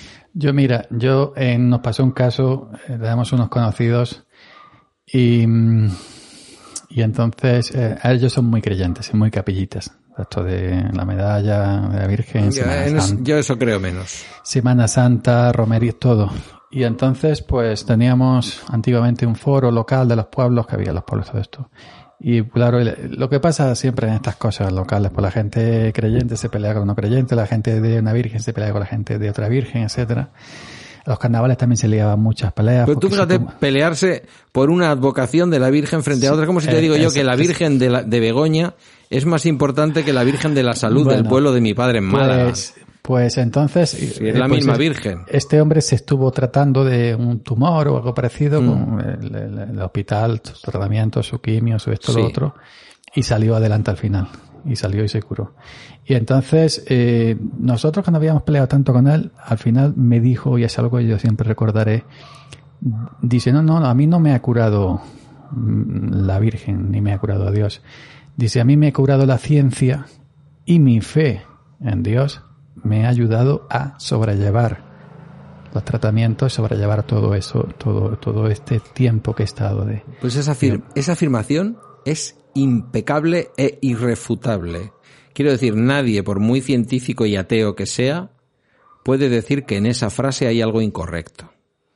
Nos pasó un caso, tenemos unos conocidos y entonces ellos son muy creyentes y muy capillitas. Esto de la medalla de la Virgen, Semana Santa. Yo eso creo menos. Semana Santa, romería, todo. Y entonces pues teníamos antiguamente un foro local de los pueblos, que había en los pueblos todo esto. Y claro, lo que pasa siempre en estas cosas locales, pues la gente creyente se pelea con no creyente, la gente de una virgen se pelea con la gente de otra virgen, etcétera. A los carnavales también se liaban muchas peleas. Pero tú fíjate, pelearse por una advocación de la Virgen frente a otra, como si te digo yo que la Virgen de Begoña es más importante que la Virgen de la Salud del pueblo de mi padre en Málaga. Pues entonces... Sí, es la misma Virgen. Este hombre se estuvo tratando de un tumor o algo parecido con el hospital, su tratamiento, su quimio, su esto, lo otro, y salió adelante al final. Y salió y se curó. Y entonces, nosotros cuando habíamos peleado tanto con él, al final me dijo, y es algo que yo siempre recordaré, dice, no, a mí no me ha curado la Virgen, ni me ha curado Dios. Dice, a mí me ha curado la ciencia y mi fe en Dios me ha ayudado a sobrellevar los tratamientos, sobrellevar todo eso, todo este tiempo que he estado de... Pues esa afirmación es impecable e irrefutable. Quiero decir, nadie, por muy científico y ateo que sea, puede decir que en esa frase hay algo incorrecto.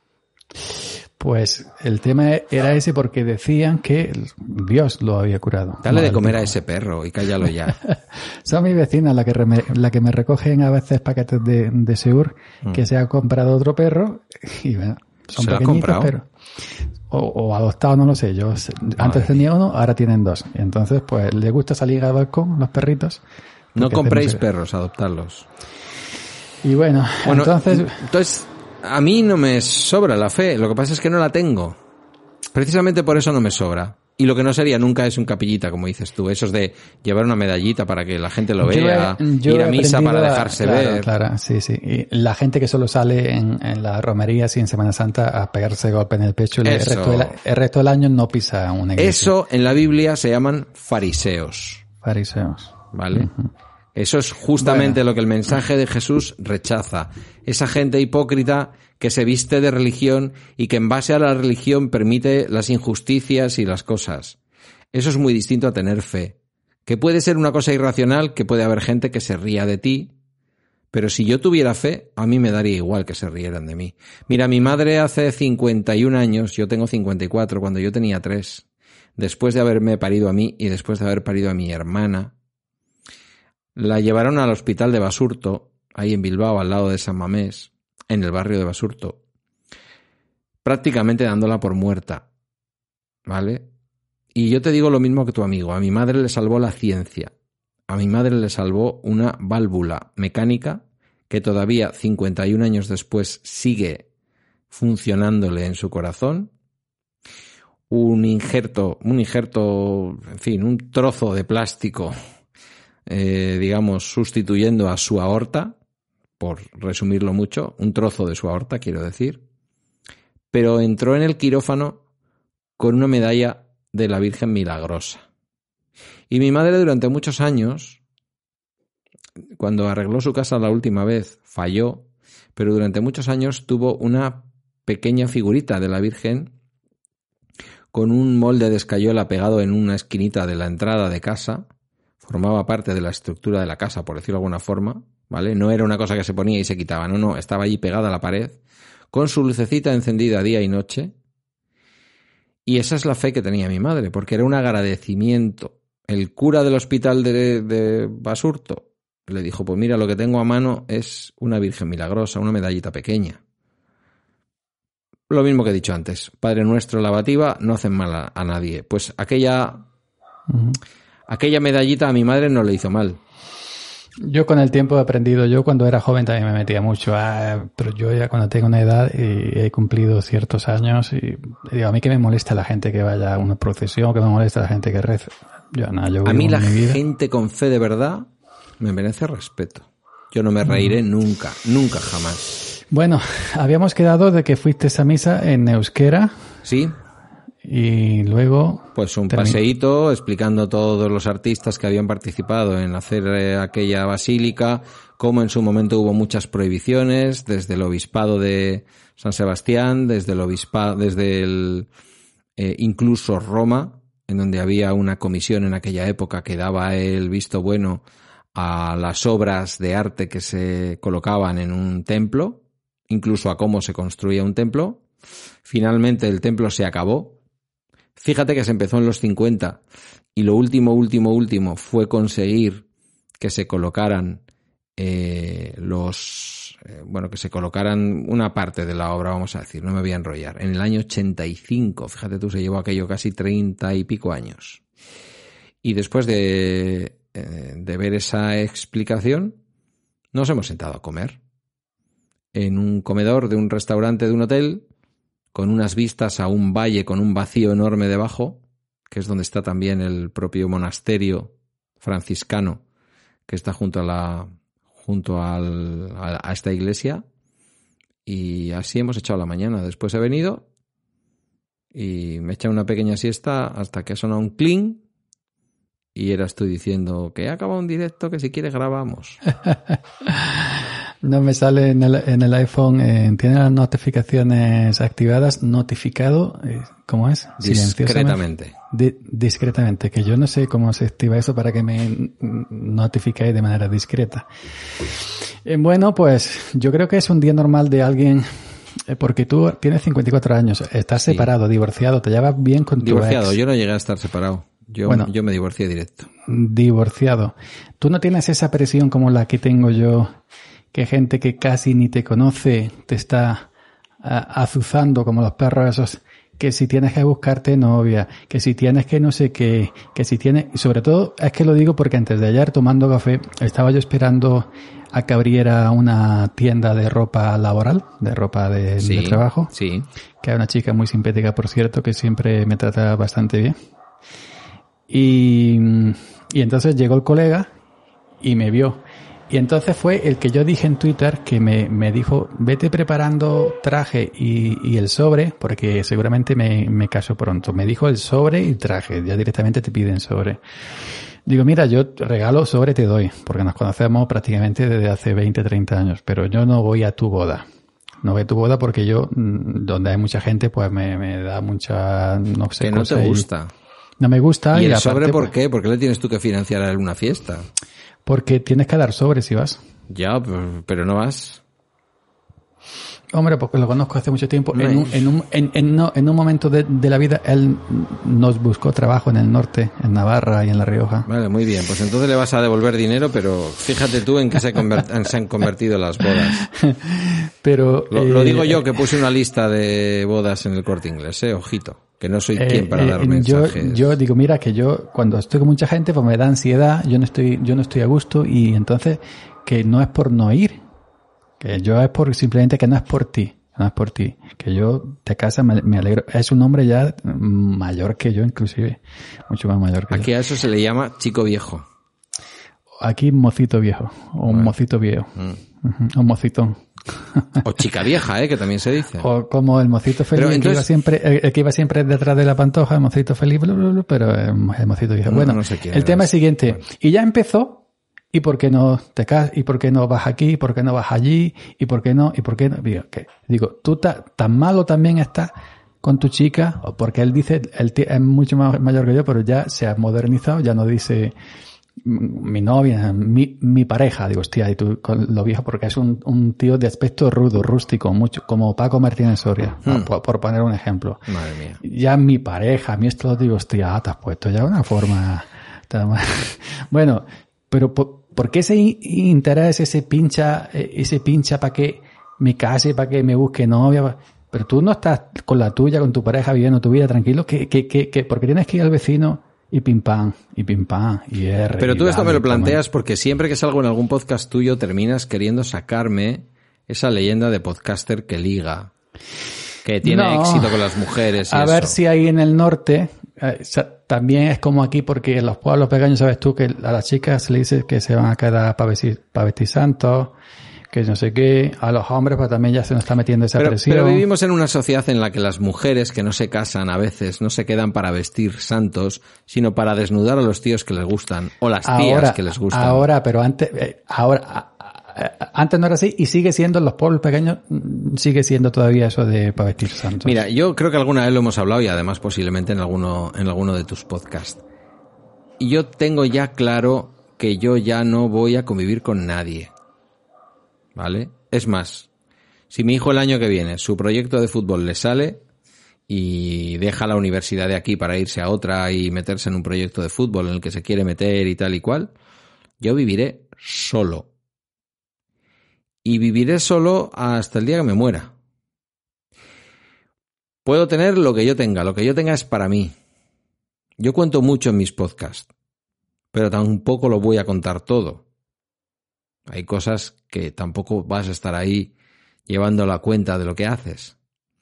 Pues el tema era ese porque decían que Dios lo había curado. Dale de comer a ese perro y cállalo ya. Son mis vecinas la que me recogen a veces paquetes de Seur, que se ha comprado otro perro y bueno, son ¿Se lo pequeñitos, ha comprado? pero o adoptado, no lo sé. Yo antes tenía uno, ahora tienen 2. Y entonces, pues, les gusta salir al balcón, los perritos. No compréis perros, adoptadlos. Y bueno, entonces, a mí no me sobra la fe. Lo que pasa es que no la tengo. Precisamente por eso no me sobra. Y lo que no sería nunca es un capillita, como dices tú. Eso es de llevar una medallita para que la gente lo vea, ir a misa para dejarse ver. Claro, sí. Y la gente que solo sale en las romerías y en Semana Santa a pegarse golpe en el pecho, el resto del año no pisa una iglesia. Eso en la Biblia se llaman fariseos. Fariseos. ¿Vale? Uh-huh. Eso es justamente lo que el mensaje de Jesús rechaza. Esa gente hipócrita que se viste de religión y que en base a la religión permite las injusticias y las cosas. Eso es muy distinto a tener fe. Que puede ser una cosa irracional, que puede haber gente que se ría de ti, pero si yo tuviera fe, a mí me daría igual que se rieran de mí. Mira, mi madre hace 51 años, yo tengo 54, cuando yo tenía 3, después de haberme parido a mí y después de haber parido a mi hermana, la llevaron al hospital de Basurto, ahí en Bilbao, al lado de San Mamés, en el barrio de Basurto, prácticamente dándola por muerta, ¿vale? Y yo te digo lo mismo que tu amigo, a mi madre le salvó la ciencia, a mi madre le salvó una válvula mecánica que todavía 51 años después sigue funcionándole en su corazón, un injerto, en fin, un trozo de plástico, digamos, sustituyendo a su aorta, por resumirlo mucho, un trozo de su aorta, quiero decir, pero entró en el quirófano con una medalla de la Virgen Milagrosa. Y mi madre durante muchos años, cuando arregló su casa la última vez, falló, pero durante muchos años tuvo una pequeña figurita de la Virgen con un molde de escayola pegado en una esquinita de la entrada de casa. Formaba parte de la estructura de la casa, por decirlo de alguna forma, ¿vale? No era una cosa que se ponía y se quitaba, no, estaba allí pegada a la pared, con su lucecita encendida día y noche. Y esa es la fe que tenía mi madre, porque era un agradecimiento. El cura del hospital de Basurto le dijo, pues mira, lo que tengo a mano es una Virgen Milagrosa, una medallita pequeña. Lo mismo que he dicho antes, Padre Nuestro, lavativa, no hacen mal a nadie. Pues aquella medallita a mi madre no le hizo mal. Yo con el tiempo he aprendido, yo cuando era joven también me metía mucho, pero yo ya cuando tengo una edad y he cumplido ciertos años y digo, a mí que me molesta la gente que vaya a una procesión, que me molesta la gente que reza. A mí la gente con fe de verdad me merece respeto. Yo no me reiré nunca, jamás. Bueno, habíamos quedado de que fuiste a misa en euskera. Sí. Y luego... Pues un paseíto explicando todos los artistas que habían participado en hacer aquella basílica, cómo en su momento hubo muchas prohibiciones, desde el obispado de San Sebastián, incluso Roma, en donde había una comisión en aquella época que daba el visto bueno a las obras de arte que se colocaban en un templo, incluso a cómo se construía un templo. Finalmente el templo se acabó. Fíjate que se empezó en los 50 y lo último fue conseguir que se colocaran que se colocaran una parte de la obra, vamos a decir, no me voy a enrollar. En el año 85, fíjate tú, se llevó aquello casi 30 y pico años. Y después de ver esa explicación, nos hemos sentado a comer en un comedor de un restaurante de un hotel, con unas vistas a un valle con un vacío enorme debajo, que es donde está también el propio monasterio franciscano que está junto a esta iglesia. Y así hemos echado la mañana. Después he venido y me he echado una pequeña siesta hasta que ha sonado un cling y eras tú diciendo que he acabado un directo, que si quieres grabamos. No me sale en el iPhone, tiene las notificaciones activadas, notificado, ¿cómo es? Discretamente. Discretamente, que yo no sé cómo se activa eso para que me notifique de manera discreta. Bueno, pues yo creo que es un día normal de alguien, porque tú tienes 54 años, estás separado, divorciado, te llevas bien con tu divorciado, ex. Yo no llegué a estar separado. Yo me divorcié directo. Divorciado. ¿Tú no tienes esa presión como la que tengo yo? Que gente que casi ni te conoce te está azuzando como los perros esos que si tienes que buscarte novia, que si tienes que no sé qué, que si tienes, y sobre todo es que lo digo porque antes de ayer tomando café estaba yo esperando a que abriera una tienda de ropa laboral, de ropa de trabajo, sí. que hay una chica muy simpática, por cierto, que siempre me trata bastante bien. Y entonces llegó el colega y me vio. Y entonces fue el que yo dije en Twitter que me dijo, vete preparando traje y el sobre, porque seguramente me caso pronto. Me dijo el sobre y traje, ya directamente te piden sobre. Digo, mira, yo regalo sobre te doy, porque nos conocemos prácticamente desde hace 20, 30 años, pero yo no voy a tu boda. No voy a tu boda porque yo, donde hay mucha gente, pues me da mucha, no sé, que no te gusta. No me gusta. ¿Y el aparte, sobre por pues, qué? ¿Por qué le tienes tú que financiar a él una fiesta? Porque tienes que dar sobre si vas. Ya, pero no vas. Hombre, porque lo conozco hace mucho tiempo. No En un momento de la vida, él nos buscó trabajo en el norte, en Navarra y en La Rioja. Vale, muy bien. Pues entonces le vas a devolver dinero, pero fíjate tú en qué se han convertido las bodas. Pero lo digo yo, que puse una lista de bodas en el Corte Inglés, ojito. Que no soy quien para dar mensajes. Yo digo, mira, que yo cuando estoy con mucha gente, pues me da ansiedad, yo no estoy a gusto, y entonces que no es por no ir, que yo es por simplemente que no es por ti, que yo te casas, me alegro. Es un hombre ya mayor que yo, inclusive, mucho más mayor que yo. Aquí a eso se le llama chico viejo. Aquí mocito viejo, o un mocito viejo, o mocitón. O chica vieja, que también se dice. O como el mocito feliz, entonces, el que iba siempre detrás de la pantoja, el mocito feliz, pero el mocito viejo. Bueno, no sé el tema es el siguiente. Bueno. Y ya empezó, ¿y por qué no te casas? ¿Y por qué no vas aquí? ¿Y por qué no vas allí? ¿Y por qué no? ¿Y por qué no? Digo, tú tan malo también estás con tu chica, o porque él dice, él es mucho más mayor que yo, pero ya se ha modernizado, ya no dice mi novia, mi pareja. Digo, hostia, y tú con lo viejo, porque es un tío de aspecto rudo, rústico, mucho, como Paco Martínez Soria, por poner un ejemplo. Madre mía. Ya mi pareja, a mí esto lo digo, hostia, te has puesto ya una forma. Bueno, pero ¿por qué ese interés, ese pincha para que me case, para que me busque novia? Pero tú no estás con la tuya, con tu pareja, viviendo tu vida tranquilo, porque tienes que ir al vecino y pim pam, y R. Pero tú esto me lo planteas porque siempre que salgo en algún podcast tuyo terminas queriendo sacarme esa leyenda de podcaster que liga, que tiene éxito con las mujeres y a ver si ahí en el norte también es como aquí, porque en los pueblos pequeños sabes tú que a las chicas se le dice que se van a quedar para vestir santos, que no sé qué, a los hombres pues también ya se nos está metiendo esa presión. Pero vivimos en una sociedad en la que las mujeres que no se casan a veces no se quedan para vestir santos, sino para desnudar a los tíos que les gustan, o las tías que les gustan. Pero antes no era así, y sigue siendo en los pueblos pequeños, sigue siendo todavía eso de para vestir santos. Mira, yo creo que alguna vez lo hemos hablado, y además posiblemente en alguno de tus podcasts. Y yo tengo ya claro que yo ya no voy a convivir con nadie. ¿Vale? Es más, si mi hijo el año que viene su proyecto de fútbol le sale y deja la universidad de aquí para irse a otra y meterse en un proyecto de fútbol en el que se quiere meter y tal y cual, yo viviré solo. Y viviré solo hasta el día que me muera. Puedo tener lo que yo tenga es para mí. Yo cuento mucho en mis podcasts, pero tampoco lo voy a contar todo. Hay cosas que tampoco vas a estar ahí llevando la cuenta de lo que haces.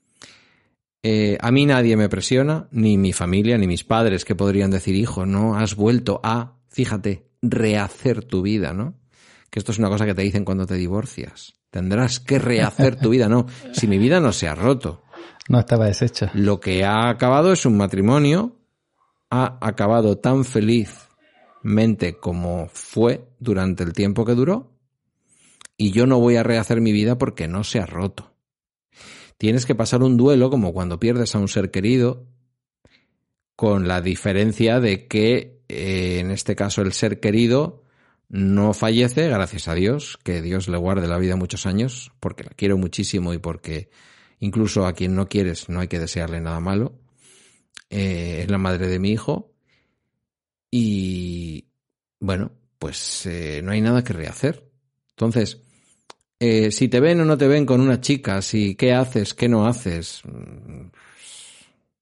A mí nadie me presiona, ni mi familia, ni mis padres, que podrían decir, hijo, no has vuelto a, fíjate, rehacer tu vida, ¿no? Que esto es una cosa que te dicen cuando te divorcias. Tendrás que rehacer tu vida, no. Si mi vida no se ha roto. No estaba deshecha. Lo que ha acabado es un matrimonio, ha acabado tan felizmente como fue durante el tiempo que duró, y yo no voy a rehacer mi vida porque no se ha roto. Tienes que pasar un duelo como cuando pierdes a un ser querido, con la diferencia de que en este caso el ser querido no fallece, gracias a Dios, que Dios le guarde la vida muchos años, porque la quiero muchísimo y porque incluso a quien no quieres no hay que desearle nada malo. Es la madre de mi hijo y bueno, pues no hay nada que rehacer. Entonces, si te ven o no te ven con una chica, si qué haces, qué no haces,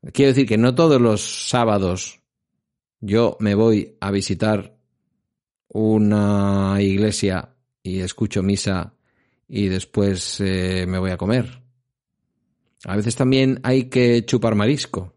Quiero decir que no todos los sábados yo me voy a visitar una iglesia y escucho misa y después me voy a comer. A veces también hay que chupar marisco.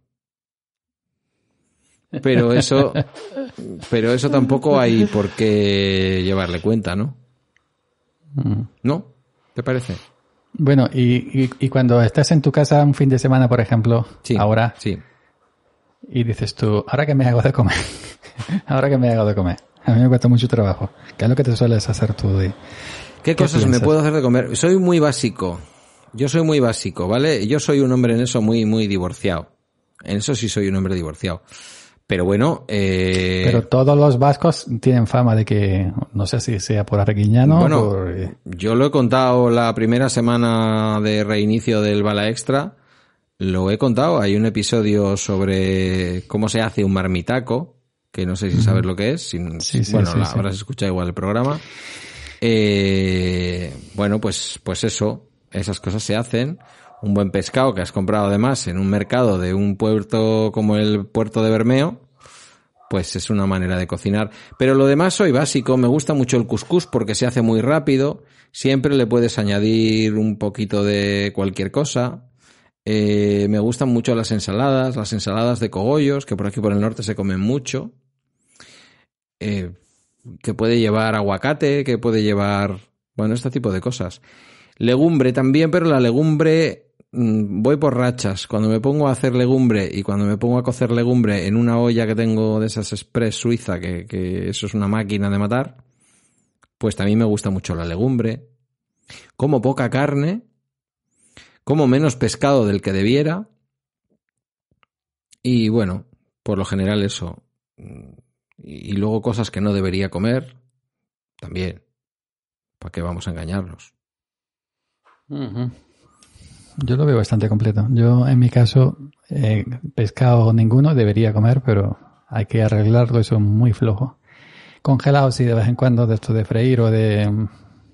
Pero eso tampoco hay por qué llevarle cuenta, ¿no? ¿No? ¿Te parece? Bueno, y cuando estás en tu casa un fin de semana, por ejemplo, Sí, ahora, sí. y dices tú, ¿ahora qué me hago de comer? ¿Ahora qué me hago de comer? A mí me cuesta mucho trabajo. ¿Qué es lo que te sueles hacer tú? ¿Qué cosas piensas? me puedo hacer de comer? Soy muy básico. Yo soy muy básico, ¿vale? Yo soy un hombre en eso muy, muy divorciado. En eso sí soy un hombre divorciado. Pero bueno... Pero todos los vascos tienen fama de que, no sé si sea por arguiñano bueno, o por... yo lo he contado la primera semana de reinicio del Bala Extra. Lo he contado. Hay un episodio sobre cómo se hace un marmitaco, que no sé si sabes lo que es. Sí, bueno, sí. habrás escuchado igual el programa. Bueno, pues eso. Esas cosas se hacen. Un buen pescado que has comprado además en un mercado de un puerto como el puerto de Bermeo, pues es una manera de cocinar. Pero lo demás soy básico. Me gusta mucho el cuscús porque se hace muy rápido. Siempre le puedes añadir un poquito de cualquier cosa. Me gustan mucho las ensaladas de cogollos, que por aquí por el norte se comen mucho. Que puede llevar aguacate, que puede llevar, bueno, este tipo de cosas. Legumbre también, pero la legumbre voy por rachas. Cuando me pongo a hacer legumbre y cuando me pongo a cocer legumbre en una olla que tengo de esas express suiza, que eso es una máquina de matar, pues también me gusta mucho la legumbre. Como poca carne, como menos pescado del que debiera y bueno, por lo general eso. Y luego cosas que no debería comer también. ¿Para qué vamos a engañarnos? Uh-huh. Yo lo veo bastante completo. Yo, en mi caso, pescado ninguno, debería comer, pero hay que arreglarlo, eso es muy flojo. Congelado sí, de vez en cuando, de esto de freír o de...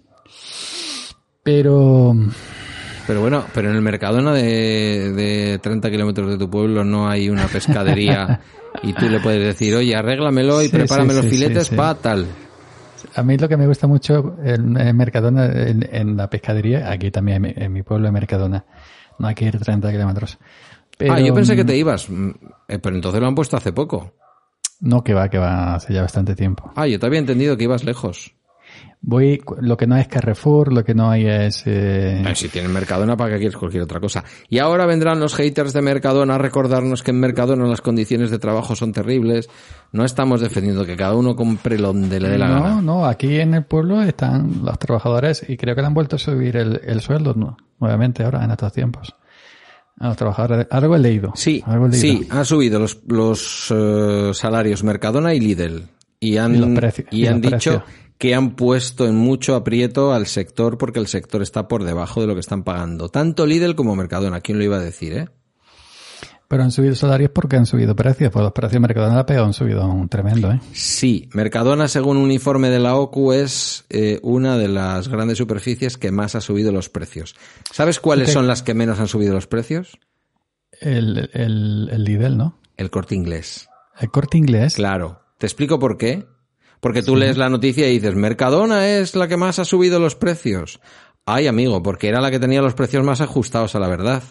Pero bueno, pero en el Mercadona de 30 kilómetros de tu pueblo no hay una pescadería y tú le puedes decir, oye, arréglamelo y prepárame los filetes para tal. A mí lo que me gusta mucho en Mercadona, en la pescadería, aquí también en mi pueblo de Mercadona, no hay que ir 30 kilómetros. Pero, yo pensé que te ibas, pero entonces lo han puesto hace poco. No, que va, hace ya bastante tiempo. Yo te había entendido que ibas lejos. Voy, lo que no es Carrefour, lo que no hay es... Si tienen Mercadona, ¿para qué quieres cualquier otra cosa? Y ahora vendrán los haters de Mercadona a recordarnos que en Mercadona las condiciones de trabajo son terribles. No estamos defendiendo que cada uno compre donde le dé la gana. No, aquí en el pueblo están los trabajadores y creo que le han vuelto a subir el sueldo nuevamente ahora en estos tiempos. A los trabajadores. Algo he leído. Sí, sí, han subido los salarios Mercadona y Lidl. Y han dicho que han puesto en mucho aprieto al sector porque el sector está por debajo de lo que están pagando. Tanto Lidl como Mercadona. ¿Quién lo iba a decir, Pero han subido salarios porque han subido precios. Pues los precios de Mercadona la pegado han subido un tremendo, Sí, Mercadona, según un informe de la OCU, es una de las grandes superficies que más ha subido los precios. ¿Sabes cuáles son las que menos han subido los precios? El Lidl, ¿no? El Corte Inglés. ¿El Corte Inglés? Claro. ¿Te explico por qué? Porque tú lees la noticia y dices, Mercadona es la que más ha subido los precios. Ay, amigo, porque era la que tenía los precios más ajustados a la verdad.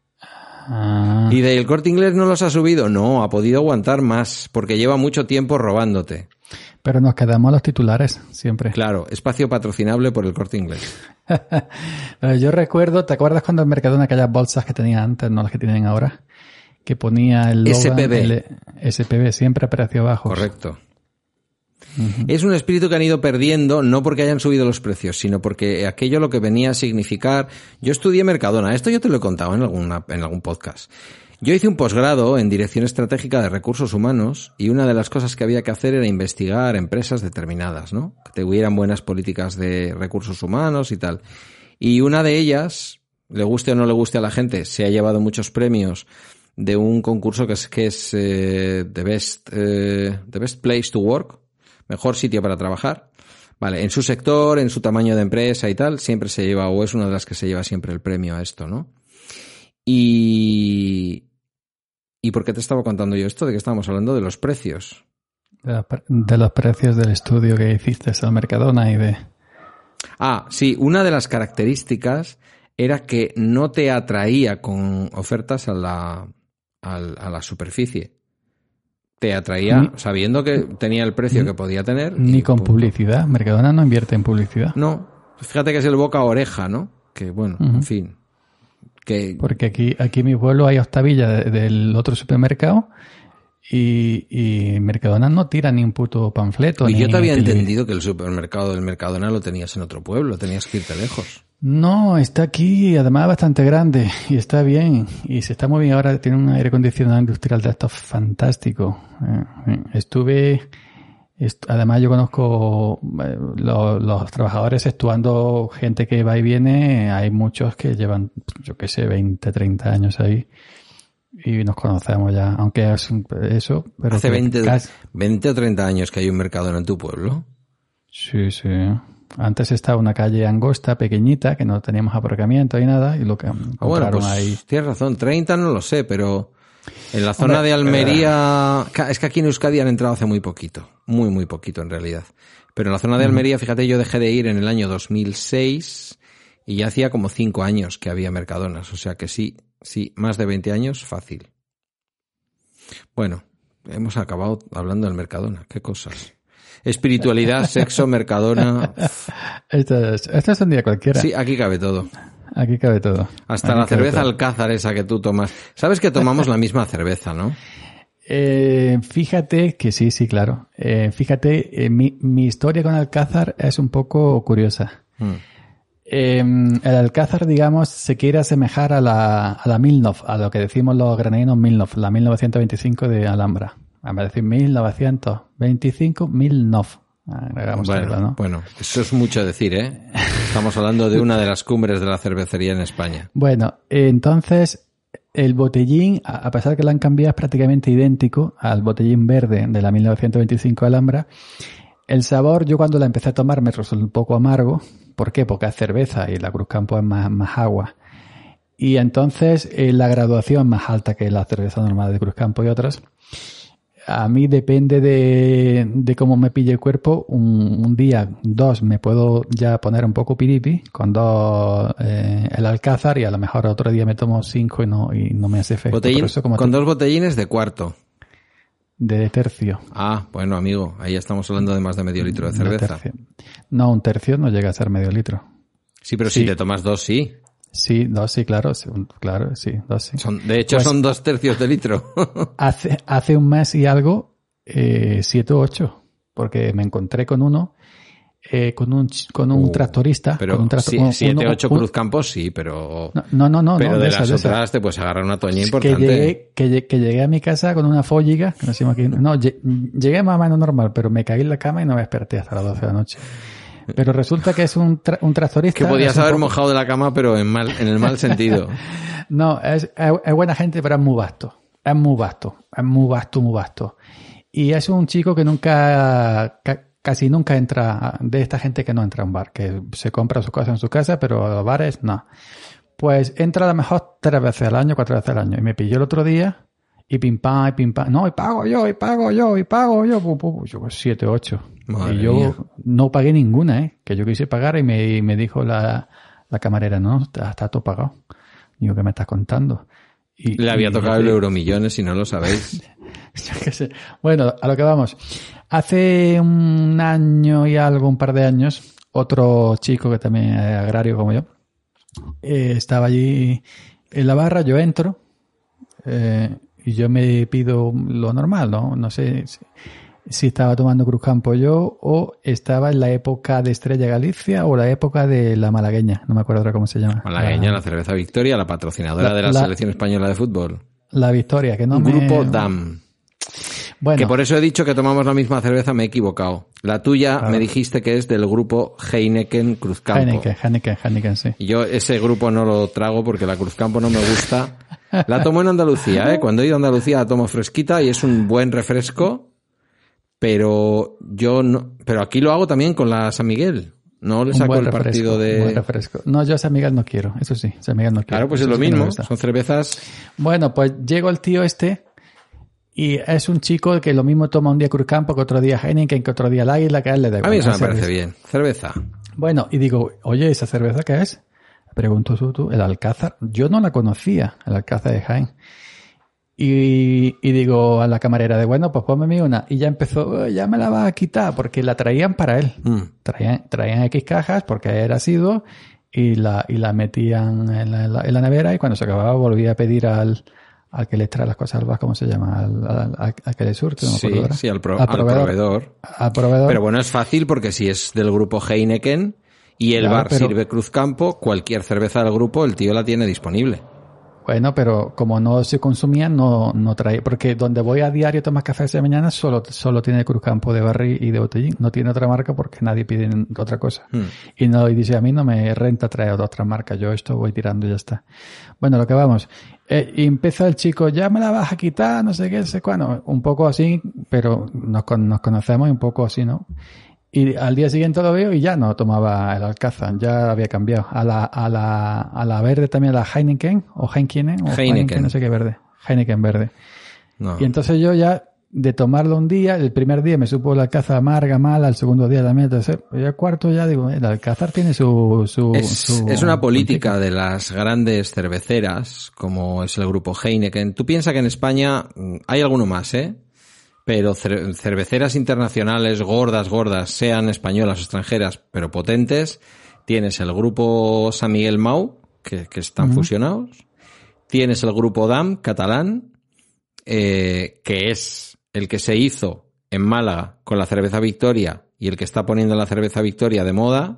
¿Y de El Corte Inglés no los ha subido? No, ha podido aguantar más, porque lleva mucho tiempo robándote. Pero nos quedamos a los titulares, siempre. Claro, espacio patrocinable por El Corte Inglés. Yo recuerdo, ¿te acuerdas cuando en Mercadona aquellas bolsas que tenía antes, no las que tienen ahora? Que ponía el logo SPB, siempre a precio bajo. Correcto. Uh-huh. Es un espíritu que han ido perdiendo, no porque hayan subido los precios, sino porque aquello lo que venía a significar... Yo estudié Mercadona, esto yo te lo he contado en algún podcast. Yo hice un posgrado en Dirección Estratégica de Recursos Humanos y una de las cosas que había que hacer era investigar empresas determinadas, ¿no? Que tuvieran buenas políticas de recursos humanos y tal. Y una de ellas, le guste o no le guste a la gente, se ha llevado muchos premios de un concurso que es The Best Place to Work, mejor sitio para trabajar. Vale, en su sector, en su tamaño de empresa y tal, siempre se lleva, o es una de las que se lleva siempre el premio a esto, ¿no? Y ¿Y por qué te estaba contando yo esto? ¿De que estábamos hablando? De los precios. De los precios del estudio que hiciste al Mercadona y de... Ah, sí, una de las características era que no te atraía con ofertas a la superficie. Te atraía sabiendo que tenía el precio que podía tener. Ni con punto. publicidad. Mercadona no invierte en publicidad. No, fíjate que es el boca a oreja, ¿no? Que bueno, en fin. Porque aquí en mi pueblo hay Octavilla del otro supermercado y Mercadona no tira ni un puto panfleto. Y yo te había entendido que el supermercado del Mercadona lo tenías en otro pueblo, tenías que irte lejos. No, está aquí, además bastante grande y está bien y se está muy bien. Ahora tiene un aire acondicionado industrial de estos fantástico. Además yo conozco los trabajadores, exceptuando gente que va y viene, hay muchos que llevan, yo qué sé, 20, 30 años ahí y nos conocemos ya, aunque es eso. Pero ¿Hace 20 o 30 años que hay un Mercadona en tu pueblo? Sí. Antes estaba una calle angosta, pequeñita, que no teníamos aparcamiento y nada, y lo que compraron pues, ahí. Tienes razón, 30 no lo sé, pero en la zona de Almería, es que aquí en Euskadi han entrado hace muy poquito, muy poquito en realidad. Pero en la zona de Almería, fíjate, yo dejé de ir en el año 2006 y ya hacía como 5 años que había Mercadonas, o sea que sí, más de 20 años, fácil. Bueno, hemos acabado hablando del Mercadona, qué cosas. Espiritualidad, sexo, Mercadona. Esto es un día cualquiera. Sí, aquí cabe todo. Aquí cabe todo. Hasta la cerveza Alcázar esa que tú tomas. Sabes que tomamos la misma cerveza, ¿no? Fíjate que sí, claro. Fíjate, mi historia con Alcázar es un poco curiosa. El Alcázar, digamos, se quiere asemejar a la Milnov, a lo que decimos los granadinos Milnov, la 1925 de Alhambra. A decir 1925, Milnov. Agregamos algo, ¿no? Bueno, eso es mucho decir, ¿eh? Estamos hablando de una de las cumbres de la cervecería en España. Bueno, entonces el botellín, a pesar que lo han cambiado, es prácticamente idéntico al botellín verde de la 1925 Alhambra. El sabor, yo cuando la empecé a tomar me resultó un poco amargo. ¿Por qué? Porque es cerveza y la Cruzcampo es más agua. Y entonces la graduación es más alta que la cerveza normal de Cruzcampo y otras. A mí depende de cómo me pille el cuerpo. Un día, 2, me puedo ya poner un poco piripi con 2 el Alcázar y a lo mejor otro día me tomo 5 y no me hace efecto. Con 2 botellines de cuarto. De tercio. Ah, bueno, amigo, ahí estamos hablando de más de medio litro de cerveza. No, un tercio no llega a ser medio litro. Sí, pero si te tomas 2, sí. Sí, 2 sí, claro, claro, sí, 2 sí. De hecho, pues, son 2 tercios de litro. hace un mes y algo, 7 o 8, porque me encontré con uno, con un tractorista. Pero 7 o 8 Cruzcampos sí, pero... No. Pero de las otras te puedes agarrar una toña importante. Que llegué a mi casa con una fólliga, que no sé aquí. No, llegué más o menos normal, pero me caí en la cama y no me desperté hasta las 12 de la noche. Pero resulta que es un tractorista. Que podías haber mojado de la cama, pero en el mal sentido. No, es buena gente, pero es muy vasto. Es muy vasto. Y es un chico que casi nunca entra, de esta gente que no entra a un bar, que se compra su cosa en su casa, pero a los bares no. Pues entra a lo mejor 3 veces al año, 4 veces al año. Y me pilló el otro día, y pim pam. No, y pago yo. Yo 7, 8. Madre y yo mía. no pagué ninguna, que yo quise pagar y me dijo la camarera, no, está todo pagado. Digo, ¿qué me estás contando? Le había tocado el Euromillones, si no lo sabéis. Yo qué sé. Bueno, a lo que vamos. Hace un año y algo, un par de años, otro chico que también es agrario como yo, estaba allí en la barra, yo entro, y yo me pido lo normal, ¿no? No sé si estaba tomando Cruzcampo yo o estaba en la época de Estrella Galicia o la época de la malagueña, no me acuerdo ahora cómo se llama. Malagueña, la cerveza Victoria, la patrocinadora de la selección española de fútbol. La Victoria, que no Grupo DAM. Bueno. Que por eso he dicho que tomamos la misma cerveza, me he equivocado. La tuya me dijiste que es del grupo Heineken Cruzcampo. Heineken, sí. Y yo ese grupo no lo trago porque la Cruzcampo no me gusta. La tomo en Andalucía, Cuando he ido a Andalucía la tomo fresquita y es un buen refresco. Pero yo no, pero aquí lo hago también con la San Miguel. No le saco el partido de... Un buen refresco. No, yo San Miguel no quiero, eso sí, San Miguel no quiero. Claro, pues es lo mismo, son cervezas... Bueno, pues llegó el tío este Y es un chico que lo mismo toma un día Cruzcampo, que otro día Heineken, que otro día el Águila, que a él le da igual. A mí eso me parece bien. Cerveza. Bueno, y digo, oye, ¿esa cerveza qué es? Pregunto tú, el Alcázar. Yo no la conocía, el Alcázar de Jaén. Y digo a la camarera de, bueno, pues ponme una. Y ya empezó, ya me la vas a quitar, porque la traían para él. Traían X cajas, porque era asiduo, y la metían en la nevera, y cuando se acababa volvía a pedir al que les trae las cosas al bar, ¿cómo se llama? Al que le surte, no me acuerdo ahora. Sí, al proveedor. Al proveedor. Pero bueno, es fácil porque si es del grupo Heineken y el bar sirve Cruzcampo, cualquier cerveza del grupo, el tío la tiene disponible. Bueno, pero como no se consumía, no trae, porque donde voy a diario a tomar café de mañana solo tiene Cruzcampo de barril y de botellín, no tiene otra marca porque nadie pide otra cosa. Y dice, a mí no me renta traer otras marcas, yo esto voy tirando y ya está. Bueno, lo que vamos. Y empieza el chico, ya me la vas a quitar, no sé qué, no sé cuándo, un poco así, pero nos conocemos y un poco así, ¿no? Y al día siguiente lo veo y ya no tomaba el Alcázar, ya había cambiado. A la verde también, a la Heineken, o Heineken, no sé qué verde. Heineken verde. No. Y entonces yo ya, de tomarlo un día, el primer día me supo el Alcázar amarga, mala, el segundo día también, el tercer, y el cuarto ya digo, el Alcázar tiene Es una política de las grandes cerveceras, como es el grupo Heineken. Tú piensas que en España hay alguno más, pero cerveceras internacionales gordas, sean españolas o extranjeras, pero potentes, tienes el grupo San Miguel Mau, que están fusionados, tienes el grupo DAM catalán, que es el que se hizo en Málaga con la cerveza Victoria y el que está poniendo la cerveza Victoria de moda,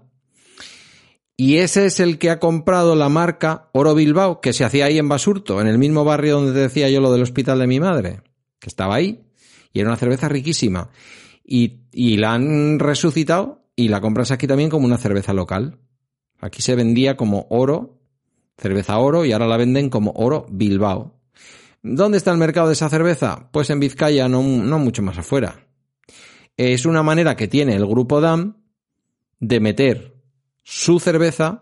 y ese es el que ha comprado la marca Oro Bilbao, que se hacía ahí en Basurto, en el mismo barrio donde te decía yo lo del hospital de mi madre, que estaba ahí. Y era una cerveza riquísima. Y la han resucitado y la compras aquí también como una cerveza local. Aquí se vendía como Oro, cerveza Oro, y ahora la venden como Oro Bilbao. ¿Dónde está el mercado de esa cerveza? Pues en Vizcaya, no mucho más afuera. Es una manera que tiene el grupo DAM de meter su cerveza.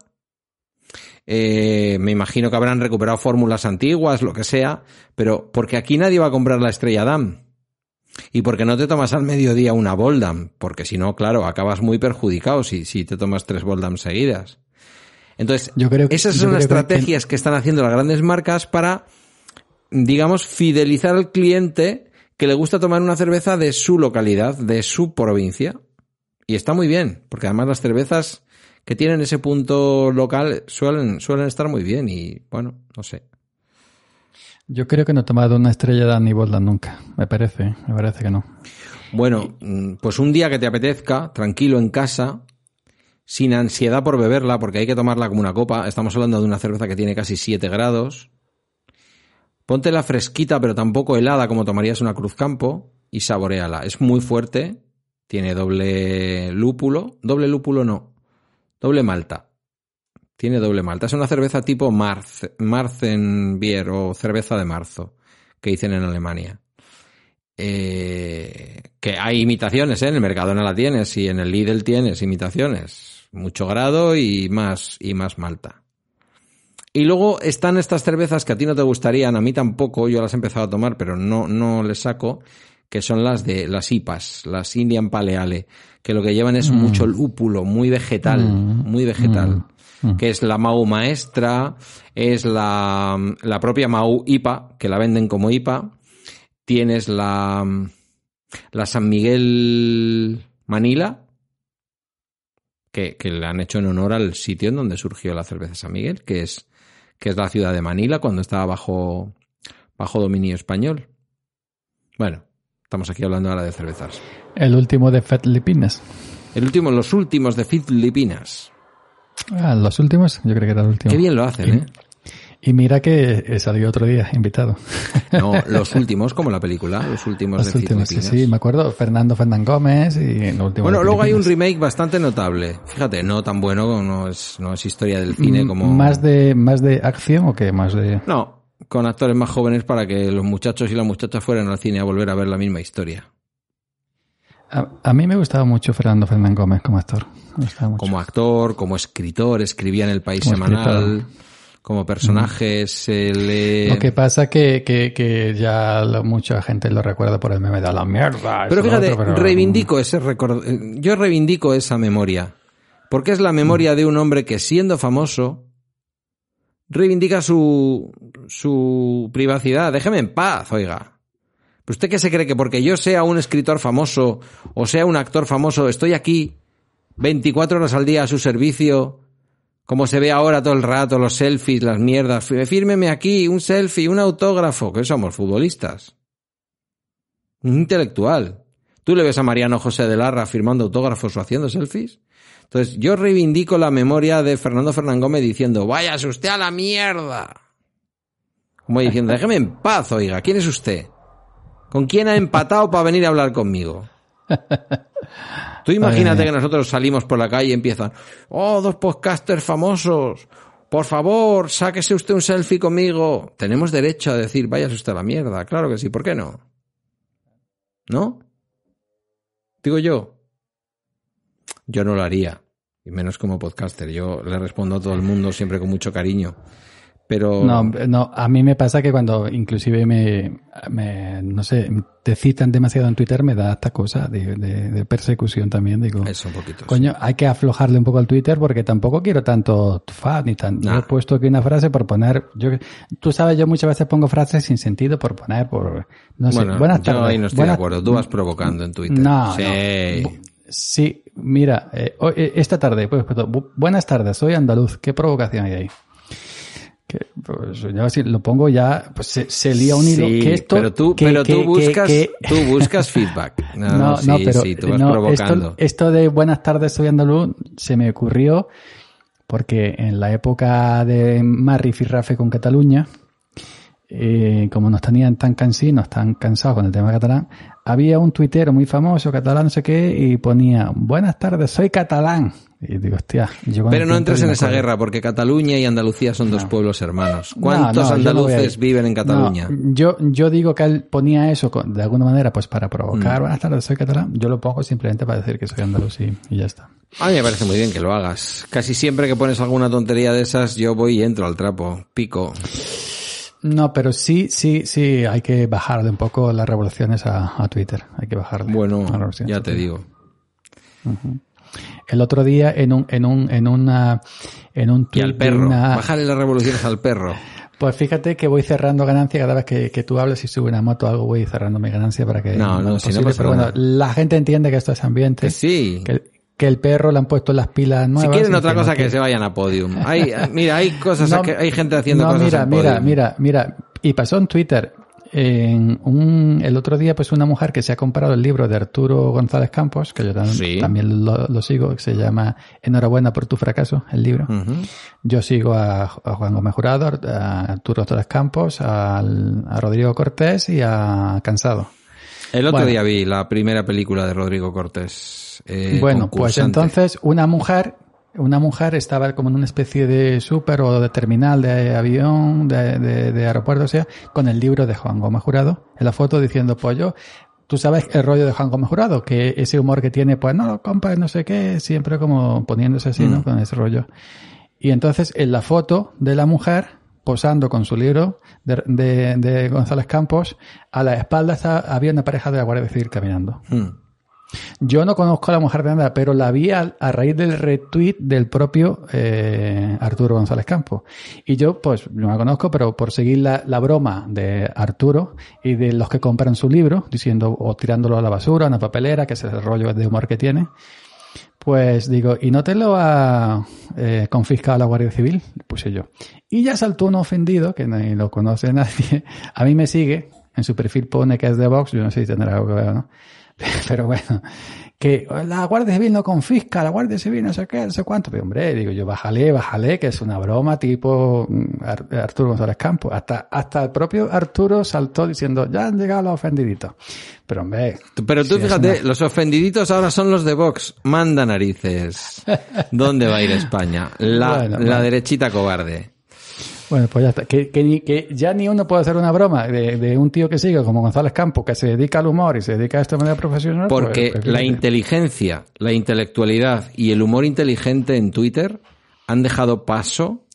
Me imagino que habrán recuperado fórmulas antiguas, lo que sea, pero porque aquí nadie va a comprar la Estrella DAM. Y porque no te tomas al mediodía una Boldam, porque si no, claro, acabas muy perjudicado si te tomas 3 Boldam seguidas. Entonces, esas son las estrategias que están haciendo las grandes marcas para, digamos, fidelizar al cliente que le gusta tomar una cerveza de su localidad, de su provincia. Y está muy bien, porque además las cervezas que tienen ese punto local suelen estar muy bien y, bueno, no sé. Yo creo que no he tomado una Estrella DAM ni Boldam nunca. Me parece que no. Bueno, pues un día que te apetezca, tranquilo en casa, sin ansiedad por beberla, porque hay que tomarla como una copa. Estamos hablando de una cerveza que tiene casi 7 grados. Póntela fresquita, pero tampoco helada, como tomarías una Cruzcampo, y saboréala. Es muy fuerte, tiene doble malta. Tiene doble malta. Es una cerveza tipo Marzenbier o cerveza de marzo, que dicen en Alemania. Que hay imitaciones, en el Mercadona la tienes y en el Lidl tienes imitaciones. Mucho grado y más malta. Y luego están estas cervezas que a ti no te gustarían, a mí tampoco, yo las he empezado a tomar, pero no les saco, que son las IPAs, las Indian Pale Ale, que lo que llevan es mucho lúpulo, muy vegetal. Que es la Mau Maestra, es la propia Mau IPA, que la venden como IPA. Tienes la San Miguel Manila, que le han hecho en honor al sitio en donde surgió la cerveza San Miguel, que es la ciudad de Manila cuando estaba bajo dominio español. Bueno, estamos aquí hablando ahora de cervezas. El último de Filipinas. Los últimos de Filipinas. Los últimos, yo creo que era el último. Qué bien lo hacen, Y mira que salió otro día invitado. No, los últimos, como la película, los últimos de Filipinas. Sí, me acuerdo, Fernando Fernán Gómez y lo último. Bueno, luego hay un remake bastante notable. Fíjate, no tan bueno, no es historia del cine como... ¿Más de acción o qué? Más de... No, con actores más jóvenes para que los muchachos y las muchachas fueran al cine a volver a ver la misma historia. A mí me gustaba mucho Fernando Fernán Gómez como actor. Como actor, como escritor, escribía en El País Semanal, como personajes Lo que pasa que ya mucha gente lo recuerda por el meme de la mierda. Pero fíjate, reivindico yo reivindico esa memoria. Porque es la memoria de un hombre que, siendo famoso, reivindica su privacidad. Déjeme en paz, oiga. ¿Pero usted qué se cree? Que porque yo sea un escritor famoso o sea un actor famoso, estoy aquí 24 horas al día a su servicio, como se ve ahora todo el rato, los selfies, las mierdas. Fírmeme aquí un selfie, un autógrafo, que somos futbolistas. Un intelectual. ¿Tú le ves a Mariano José de Larra firmando autógrafos o haciendo selfies? Entonces, yo reivindico la memoria de Fernando Fernán Gómez diciendo, váyase usted a la mierda. Como diciendo, déjeme en paz, oiga, ¿quién es usted? ¿Con quién ha empatado para venir a hablar conmigo? Tú imagínate que nosotros salimos por la calle y empiezan, dos podcasters famosos, por favor, sáquese usted un selfie conmigo. Tenemos derecho a decir, váyase usted a la mierda, claro que sí, ¿por qué no? ¿No? Digo yo. Yo no lo haría, y menos como podcaster. Yo le respondo a todo el mundo siempre con mucho cariño. Pero no, a mí me pasa que cuando inclusive no sé, te citan demasiado en Twitter, me da esta cosa de persecución también. Digo, eso un poquito. Coño, sí. Hay que aflojarle un poco al Twitter porque tampoco quiero tanto fan ni tan. Nah. Yo he puesto aquí una frase por poner. Tú sabes, yo muchas veces pongo frases sin sentido por poner, no sé. Bueno, buenas tardes. Yo ahí no estoy de acuerdo. Tú vas provocando en Twitter. No, sí. No. Sí, mira, esta tarde, pues, buenas tardes, soy andaluz. ¿Qué provocación hay ahí? Que, pues, yo así lo pongo ya, pues se lía un hilo. Sí, que esto, pero tú buscas feedback. No, pero tú vas provocando. Esto de buenas tardes, soy andaluz, se me ocurrió porque en la época de más rifirrafe con Cataluña, como nos tenían tan cansinos, tan cansados con el tema catalán, había un tuitero muy famoso, catalán, no sé qué, y ponía, buenas tardes, soy catalán. Y digo, hostia. Pero no entres en esa guerra, porque Cataluña y Andalucía son dos pueblos hermanos. ¿Cuántos andaluces viven en Cataluña? No, yo digo que él ponía eso de alguna manera, pues para provocar, buenas tardes, soy catalán. Yo lo pongo simplemente para decir que soy andaluz y ya está. A mí me parece muy bien que lo hagas. Casi siempre que pones alguna tontería de esas, yo voy y entro al trapo, pico. No, pero sí, hay que bajarle un poco las revoluciones a Twitter. Hay que bajarle. Bueno, ya te digo. Uh-huh. El otro día en un tweet y al perro. Bájale las revoluciones al perro. Pues fíjate que voy cerrando ganancia cada vez que tú hables y sube una moto o algo, voy cerrando mi ganancia para que no, si no pasa pero nada. Bueno, la gente entiende que esto es ambiente. Que sí. Que el perro le han puesto las pilas nuevas. Si quieren otra cosa que se vayan a Podium. Hay cosas hay gente haciendo cosas en Podium. Mira. Y pasó en Twitter. El otro día, pues una mujer que se ha comprado el libro de Arturo González Campos, que yo también lo sigo, que se llama Enhorabuena por tu fracaso, el libro. Uh-huh. Yo sigo a Juan Gómez Jurado, a Arturo González Campos, a Rodrigo Cortés y a Cansado. El otro día vi la primera película de Rodrigo Cortés. Pues entonces una mujer estaba como en una especie de súper o de terminal de avión, de aeropuerto, o sea, con el libro de Juan Gómez Jurado en la foto diciendo, pues tú sabes el rollo de Juan Gómez Jurado, que ese humor que tiene, pues no, compa, no sé qué, siempre como poniéndose así, ¿no? Con ese rollo. Y entonces en la foto de la mujer, posando con su libro de González Campos, a la espalda había una pareja de la Guardia Civil caminando. Yo no conozco a la mujer de nada, pero la vi a raíz del retweet del propio Arturo González Campos. Y yo, pues, no la conozco, pero por seguir la broma de Arturo y de los que compran su libro, diciendo o tirándolo a la basura, a una papelera, que ese es el rollo de humor que tiene, pues digo, ¿y no te lo ha confiscado la Guardia Civil? Puse yo. Y ya saltó uno ofendido, que ni lo conoce nadie, a mí me sigue, en su perfil pone que es de Vox, yo no sé si tendrá algo que ver o no. Pero bueno, que la Guardia Civil no confisca, la Guardia Civil no sé qué, no sé cuánto. Pero hombre, digo yo, bájale, que es una broma tipo Arturo González Campos. Hasta el propio Arturo saltó diciendo, ya han llegado los ofendiditos. Pero hombre... Pero tú fíjate, los ofendiditos ahora son los de Vox. Manda narices. ¿Dónde va a ir España? La derechita cobarde. Bueno, pues ya está. Que ya ni uno puede hacer una broma de un tío que sigue como González Campos, que se dedica al humor y se dedica a esto de manera profesional. Porque la inteligencia, la intelectualidad y el humor inteligente en Twitter han dejado paso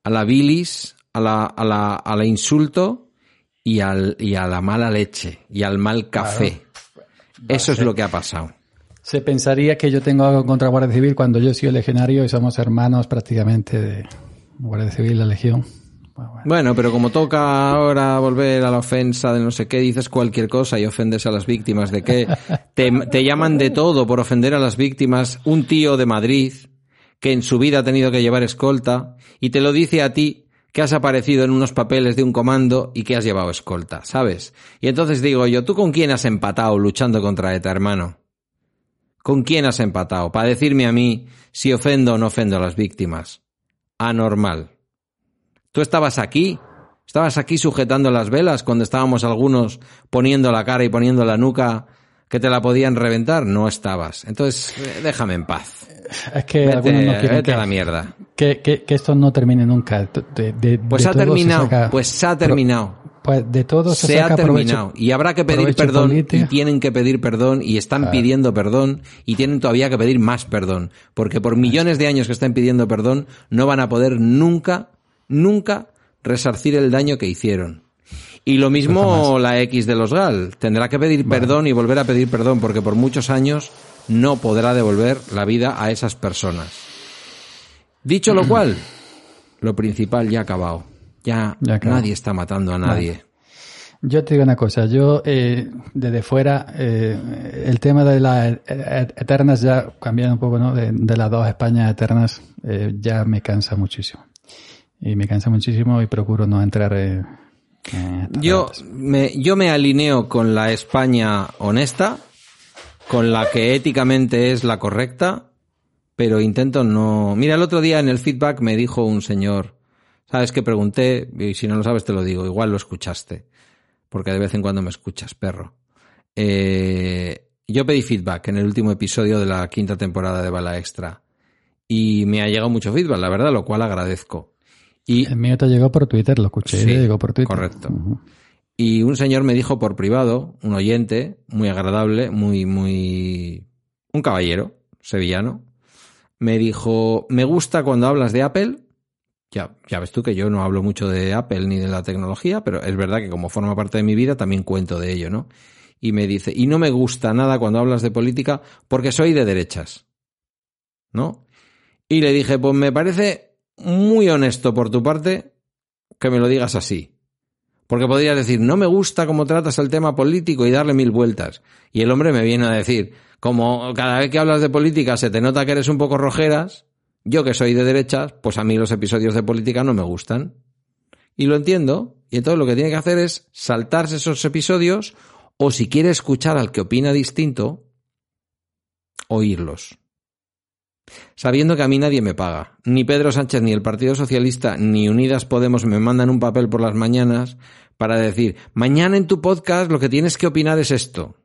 a la bilis, a la insulto y a la mala leche y al mal café. Claro. Eso es lo que ha pasado. Se pensaría que yo tengo algo contra Guardia Civil cuando yo soy legionario y somos hermanos prácticamente de Guardia Civil, la Legión. Bueno, pero como toca ahora volver a la ofensa de no sé qué, dices cualquier cosa y ofendes a las víctimas de qué. Te llaman de todo por ofender a las víctimas. Un tío de Madrid que en su vida ha tenido que llevar escolta y te lo dice a ti que has aparecido en unos papeles de un comando y que has llevado escolta, ¿sabes? Y entonces digo yo, ¿tú con quién has empatado luchando contra ETA, hermano? ¿Con quién has empatado? Para decirme a mí si ofendo o no ofendo a las víctimas. Anormal. Tú estabas aquí sujetando las velas cuando estábamos algunos poniendo la cara y poniendo la nuca que te la podían reventar. No estabas. Entonces, déjame en paz. Es que algunos no quieren a la mierda. Que esto no termine nunca. Pues ha terminado. Pues ha terminado. Pues de todo se ha terminado. Y habrá que pedir perdón política. Y tienen que pedir perdón y están pidiendo perdón y tienen todavía que pedir más perdón. Porque por millones de años que están pidiendo perdón no van a poder nunca resarcir el daño que hicieron. Y lo mismo la X de los GAL. Tendrá que pedir perdón y volver a pedir perdón porque por muchos años no podrá devolver la vida a esas personas. Dicho lo cual, lo principal ya ha acabado. Ya nadie está matando a nadie. Yo te digo una cosa, yo desde fuera, el tema de las eternas ya cambiando un poco, ¿no? De las dos Españas eternas, ya me cansa muchísimo. Y me cansa muchísimo y procuro no entrar yo me alineo con la España honesta, con la que éticamente es la correcta, pero intento no... Mira, el otro día en el feedback me dijo un señor, ¿sabes qué? Pregunté, y si no lo sabes te lo digo, igual lo escuchaste, porque de vez en cuando me escuchas, perro. Yo pedí feedback en el último episodio de la 5ª temporada de Bala Extra y me ha llegado mucho feedback, la verdad, lo cual agradezco. Y el mío te llegó por Twitter, lo escuché, sí, llegó por Twitter. Correcto. Uh-huh. Y un señor me dijo por privado, un oyente, muy agradable, un caballero sevillano, me dijo, me gusta cuando hablas de Apple. Ya ves tú que yo no hablo mucho de Apple ni de la tecnología, pero es verdad que como forma parte de mi vida también cuento de ello, ¿no? Y me dice, y no me gusta nada cuando hablas de política porque soy de derechas, ¿no? Y le dije, pues me parece muy honesto por tu parte que me lo digas así. Porque podrías decir, no me gusta cómo tratas el tema político y darle 1000 vueltas. Y el hombre me viene a decir, como cada vez que hablas de política se te nota que eres un poco rojeras, yo que soy de derechas, pues a mí los episodios de política no me gustan. Y lo entiendo. Y entonces lo que tiene que hacer es saltarse esos episodios o si quiere escuchar al que opina distinto, oírlos. Sabiendo que a mí nadie me paga. Ni Pedro Sánchez, ni el Partido Socialista, ni Unidas Podemos me mandan un papel por las mañanas para decir, mañana en tu podcast lo que tienes que opinar es esto.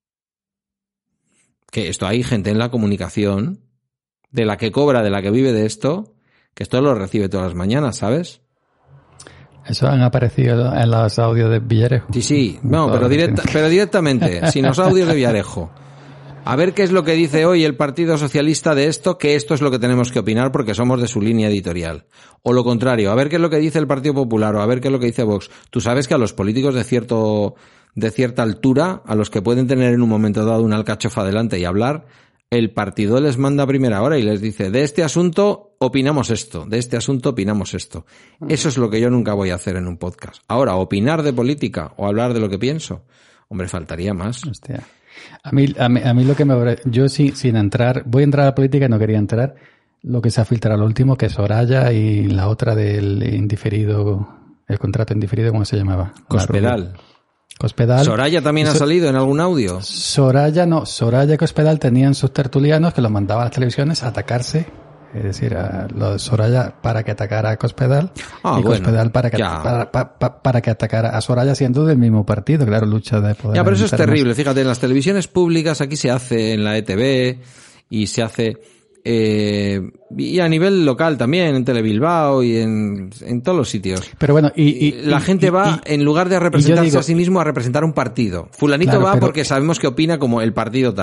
Que esto hay gente en la comunicación, de la que cobra, de la que vive de esto, que esto lo recibe todas las mañanas, ¿sabes? Eso han aparecido en los audios de Villarejo. Sí, no, pero directamente, sin los audios de Villarejo. A ver qué es lo que dice hoy el Partido Socialista de esto, que esto es lo que tenemos que opinar porque somos de su línea editorial. O lo contrario, a ver qué es lo que dice el Partido Popular o a ver qué es lo que dice Vox. Tú sabes que a los políticos de cierta altura, a los que pueden tener en un momento dado una alcachofa delante y hablar, el partido les manda a primera hora y les dice, de este asunto opinamos esto, de este asunto opinamos esto. Eso es lo que yo nunca voy a hacer en un podcast. Ahora, opinar de política o hablar de lo que pienso, hombre, faltaría más. Hostia. A mí lo que yo sin entrar, voy a entrar a la política y no quería entrar, lo que se ha filtrado lo último, que es Soraya y la otra del indiferido, el contrato indiferido, ¿cómo se llamaba? Cospedal. ¿Soraya también ha salido en algún audio? Soraya y Cospedal tenían sus tertulianos que los mandaban a las televisiones a atacarse. Es decir, a lo de Soraya para que atacara a Cospedal y Cospedal para que atacara a Soraya siendo del mismo partido, claro, lucha de poder. Ya, pero eso es terrible, fíjate, en las televisiones públicas aquí se hace, en la ETV y se hace y a nivel local también, en Telebilbao y en todos los sitios. Pero bueno, la gente va, en lugar de representarse a sí mismo, a representar un partido. Fulanito claro, va porque sabemos que opina como el partido tal.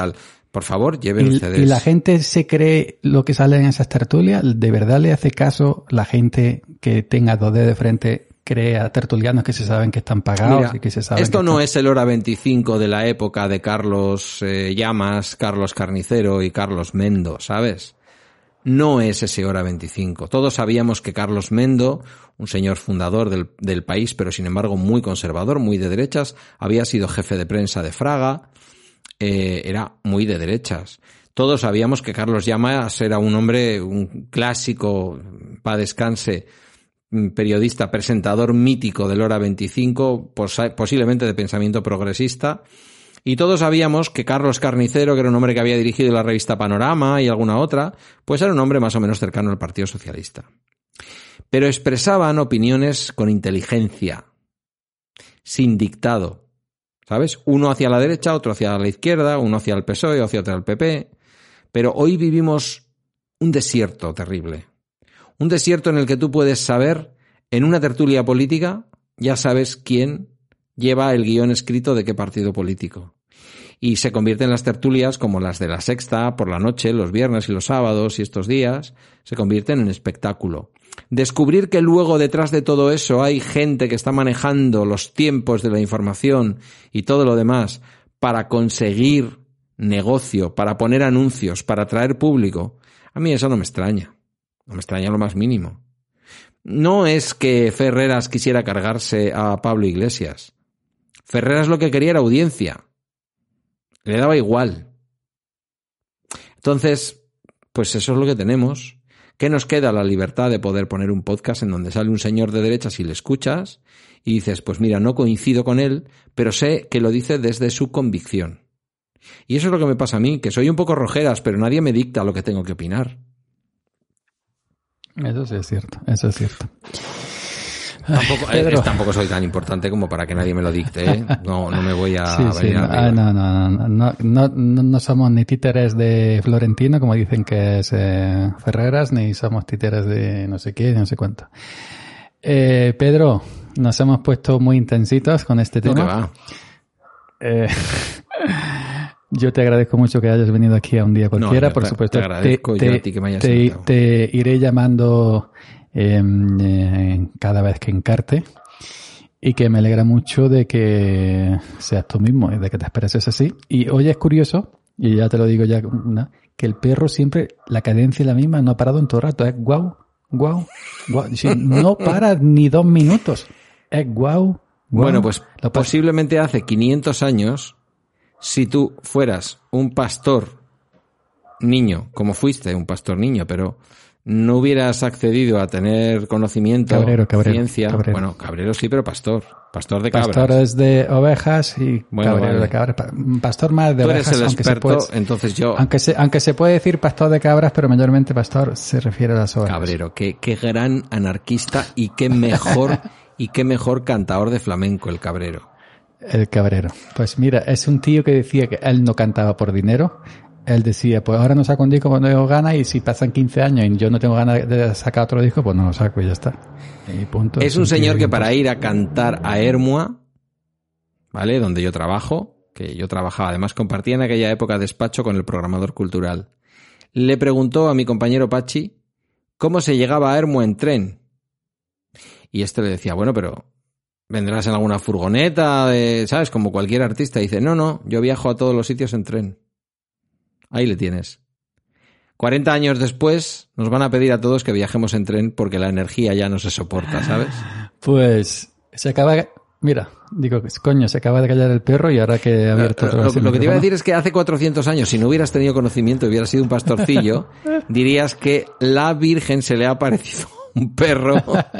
Por favor, lleven ustedes. ¿Y la gente se cree lo que sale en esas tertulias? ¿De verdad le hace caso la gente que tenga 2 dedos de frente, cree a tertulianos que se saben que están pagados? Mira, y que se saben esto que no están... es el Hora 25 de la época de Carlos Llamas, Carlos Carnicero y Carlos Mendo, ¿sabes? No es ese Hora 25. Todos sabíamos que Carlos Mendo, un señor fundador del país, pero sin embargo muy conservador, muy de derechas, había sido jefe de prensa de Fraga, era muy de derechas. Todos sabíamos que Carlos Llamas era un hombre, un clásico, pa' descanse, periodista, presentador mítico del Hora 25, posiblemente de pensamiento progresista. Y todos sabíamos que Carlos Carnicero, que era un hombre que había dirigido la revista Panorama y alguna otra, pues era un hombre más o menos cercano al Partido Socialista. Pero expresaban opiniones con inteligencia, sin dictado. ¿Sabes? Uno hacia la derecha, otro hacia la izquierda, uno hacia el PSOE, otro hacia el PP. Pero hoy vivimos un desierto terrible. Un desierto en el que tú puedes saber, en una tertulia política, ya sabes quién lleva el guión escrito de qué partido político. Y se convierten las tertulias, como las de La Sexta, por la noche, los viernes y los sábados y estos días, se convierten en espectáculo. Descubrir que luego detrás de todo eso hay gente que está manejando los tiempos de la información y todo lo demás para conseguir negocio, para poner anuncios, para atraer público, a mí eso no me extraña. No me extraña lo más mínimo. No es que Ferreras quisiera cargarse a Pablo Iglesias. Ferreras lo que quería era audiencia. Le daba igual. Entonces, pues eso es lo que tenemos. ¿Qué nos queda? La libertad de poder poner un podcast en donde sale un señor de derechas y le escuchas y dices, pues mira, no coincido con él, pero sé que lo dice desde su convicción. Y eso es lo que me pasa a mí, que soy un poco rojeras, pero nadie me dicta lo que tengo que opinar. Eso sí es cierto, eso es cierto. Tampoco soy tan importante como para que nadie me lo dicte, ¿eh? No me voy a venir arriba. No somos ni títeres de Florentino, como dicen que es Ferreras, ni somos títeres de no sé qué, no sé cuánto. Pedro, nos hemos puesto muy intensitos con este tema. Yo te agradezco mucho que hayas venido aquí a un día cualquiera, por supuesto. Te agradezco yo a ti que me hayas invitado. Te iré llamando cada vez que encarte y que me alegra mucho de que seas tú mismo, de que te expreses así. Y hoy es curioso, y ya te lo digo ya, ¿no? Que el perro siempre, la cadencia es la misma, no ha parado en todo el rato, es guau, guau, guau. Sí, no para ni 2 minutos, es guau, guau. Bueno, pues posiblemente hace 500 años, si tú fueras un pastor niño, como fuiste un pastor niño, pero no hubieras accedido a tener conocimiento, ciencia. Cabrero. Bueno, cabrero sí, pero pastor de cabras. Pastores de ovejas y cabrero de cabras. Pastor más de ovejas. Tú eres el experto, entonces yo... Aunque se puede decir pastor de cabras, pero mayormente pastor se refiere a las ovejas. Cabrero, qué gran anarquista y qué mejor cantador de flamenco el Cabrero. El Cabrero. Pues mira, es un tío que decía que él no cantaba por dinero. Él decía, pues ahora no saco un disco cuando tengo ganas y si pasan 15 años y yo no tengo ganas de sacar otro disco, pues no lo saco y ya está. Y punto. Es un señor que para ir a cantar a Ermua, ¿vale? Donde yo trabajo, que yo trabajaba, además compartía en aquella época despacho con el programador cultural. Le preguntó a mi compañero Pachi cómo se llegaba a Ermua en tren. Y este le decía, bueno, pero vendrás en alguna furgoneta, ¿sabes? Como cualquier artista. Y dice, no, yo viajo a todos los sitios en tren. Ahí le tienes. 40 años después nos van a pedir a todos que viajemos en tren porque la energía ya no se soporta, ¿sabes? Pues se acaba... Mira, digo, coño, se acaba de callar el perro y ahora que he abierto otra vez lo que te iba a decir es que hace 400 años, si no hubieras tenido conocimiento y hubieras sido un pastorcillo, dirías que la Virgen se le ha aparecido un perro,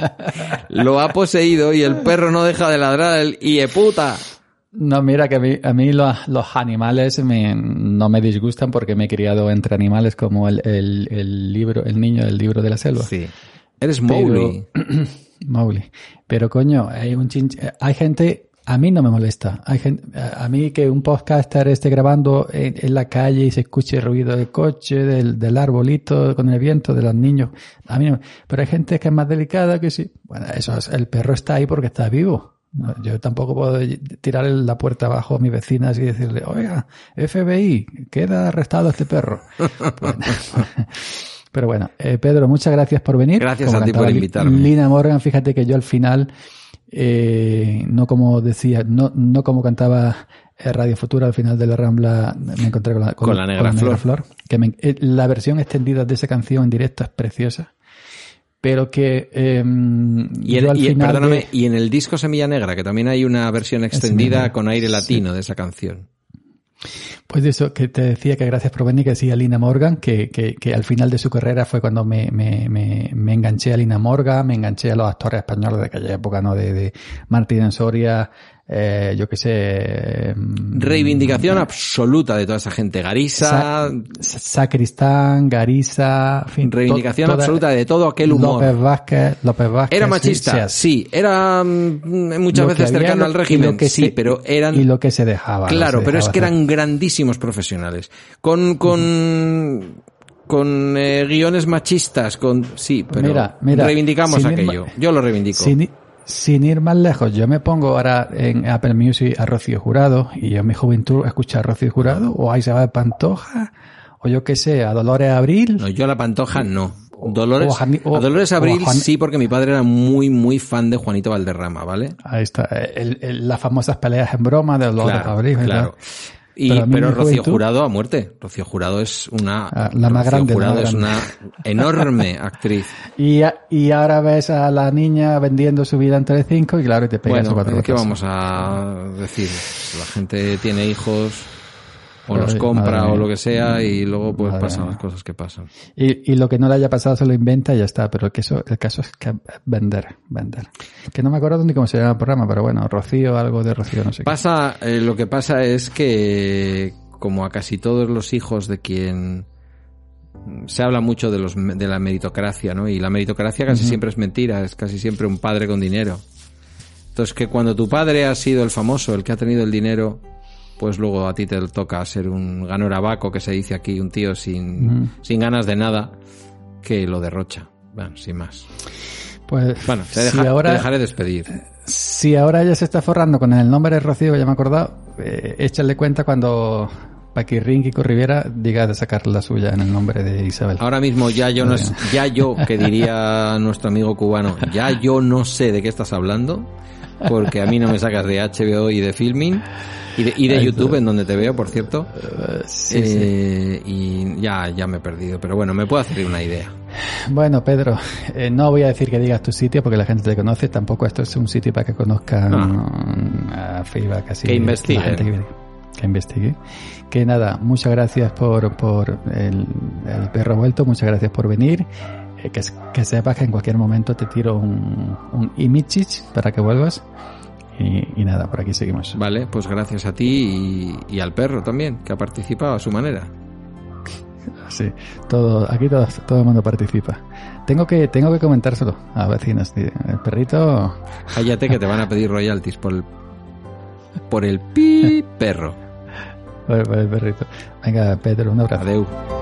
lo ha poseído y el perro no deja de ladrar el ¡hieputa! No, mira, que a mí los animales no me disgustan porque me he criado entre animales como el niño del libro de la selva. Sí. Eres Mowgli. Mowgli. Pero coño, hay gente, a mí no me molesta. Hay gente, a mí que un podcaster esté grabando en la calle y se escuche el ruido del coche, del arbolito con el viento, de los niños. A mí no, pero hay gente que es más delicada que sí. Bueno, el perro está ahí porque está vivo. No, yo tampoco puedo tirar la puerta abajo a mis vecinas y decirle, oiga, FBI, queda arrestado este perro. Bueno, pero bueno, Pedro, muchas gracias por venir. Gracias a ti por invitarme. Lina Morgan, fíjate que yo al final, no como decía, no como cantaba Radio Futura, al final de la Rambla me encontré con la Negra Flor. Que la versión extendida de esa canción en directo es preciosa. Pero que perdóname, y en el disco Semilla Negra, que también hay una versión extendida con aire latino de esa canción. Pues de eso, que te decía que gracias por venir, que decía Lina Morgan, que al final de su carrera fue cuando me enganché a Lina Morgan, me enganché a los actores españoles de aquella época, ¿no? De Martín Soria, yo qué sé. Reivindicación absoluta de toda esa gente. Garisa. Sacristán, Garisa, en fin. Reivindicación absoluta de todo aquel humor. López Vázquez. Era machista, sí. Era muchas veces cercano al régimen, pero eran. Y lo que se dejaba. Claro, pero es que eran grandísimos profesionales. Con guiones machistas, sí, pero mira, reivindicamos aquello. Yo lo reivindico. Sin ir más lejos, yo me pongo ahora en Apple Music a Rocío Jurado y yo en mi juventud escuché a Rocío Jurado o a Isabel Pantoja o yo qué sé, a Dolores Abril. No, yo a la Pantoja no. A Dolores Abril sí, porque mi padre era muy, muy fan de Juanito Valderrama, ¿vale? Ahí está, las famosas peleas en broma de Dolores Abril. Claro. Pero Rocío Jurado a muerte. Rocío Jurado es la más grande. Rocío Jurado es una enorme actriz. Y ahora ves a la niña vendiendo su vida en Telecinco y claro, y te pegas bueno, cuatro ¿qué vamos a decir? La gente tiene hijos o los compra o lo que sea y luego pues pasan las cosas que pasan. Y lo que no le haya pasado se lo inventa y ya está, pero el caso es que vender. Que no me acuerdo ni cómo se llama el programa, pero bueno, Rocío, algo de Rocío, no sé qué. Lo que pasa es que como a casi todos los hijos de quien se habla mucho de la meritocracia, ¿no? Y la meritocracia casi siempre es mentira, es casi siempre un padre con dinero. Entonces que cuando tu padre ha sido el famoso, el que ha tenido el dinero, pues luego a ti te toca ser un ganorabaco, que se dice aquí, un tío sin ganas de nada, que lo derrocha. Bueno, sin más. Pues bueno, te dejaré despedir. Si ahora ella se está forrando con el nombre de Rocío, que ya me he acordado, échale cuenta cuando Paquirrín Kiko Rivera diga de sacar la suya en el nombre de Isabel. Ahora mismo ya yo, que diría nuestro amigo cubano, ya yo no sé de qué estás hablando, porque a mí no me sacas de HBO y de Filmin. Y de YouTube, en donde te veo, por cierto. Sí. Y ya me he perdido. Pero bueno, me puedo hacer una idea. Bueno, Pedro, no voy a decir que digas tu sitio porque la gente te conoce. Tampoco esto es un sitio para que conozcan a Feedback. Así que investiguen. Que investigue. Que nada, muchas gracias por el perro vuelto. Muchas gracias por venir. Que sepas que en cualquier momento te tiro un imichich para que vuelvas. Y nada, por aquí seguimos. Vale, pues gracias a ti y al perro también, que ha participado a su manera. Sí, aquí todo el mundo participa. Tengo que comentárselo a vecinas. El perrito... Cállate que te van a pedir royalties por el perro. Por el perrito. Venga, Pedro, un abrazo. Adeu.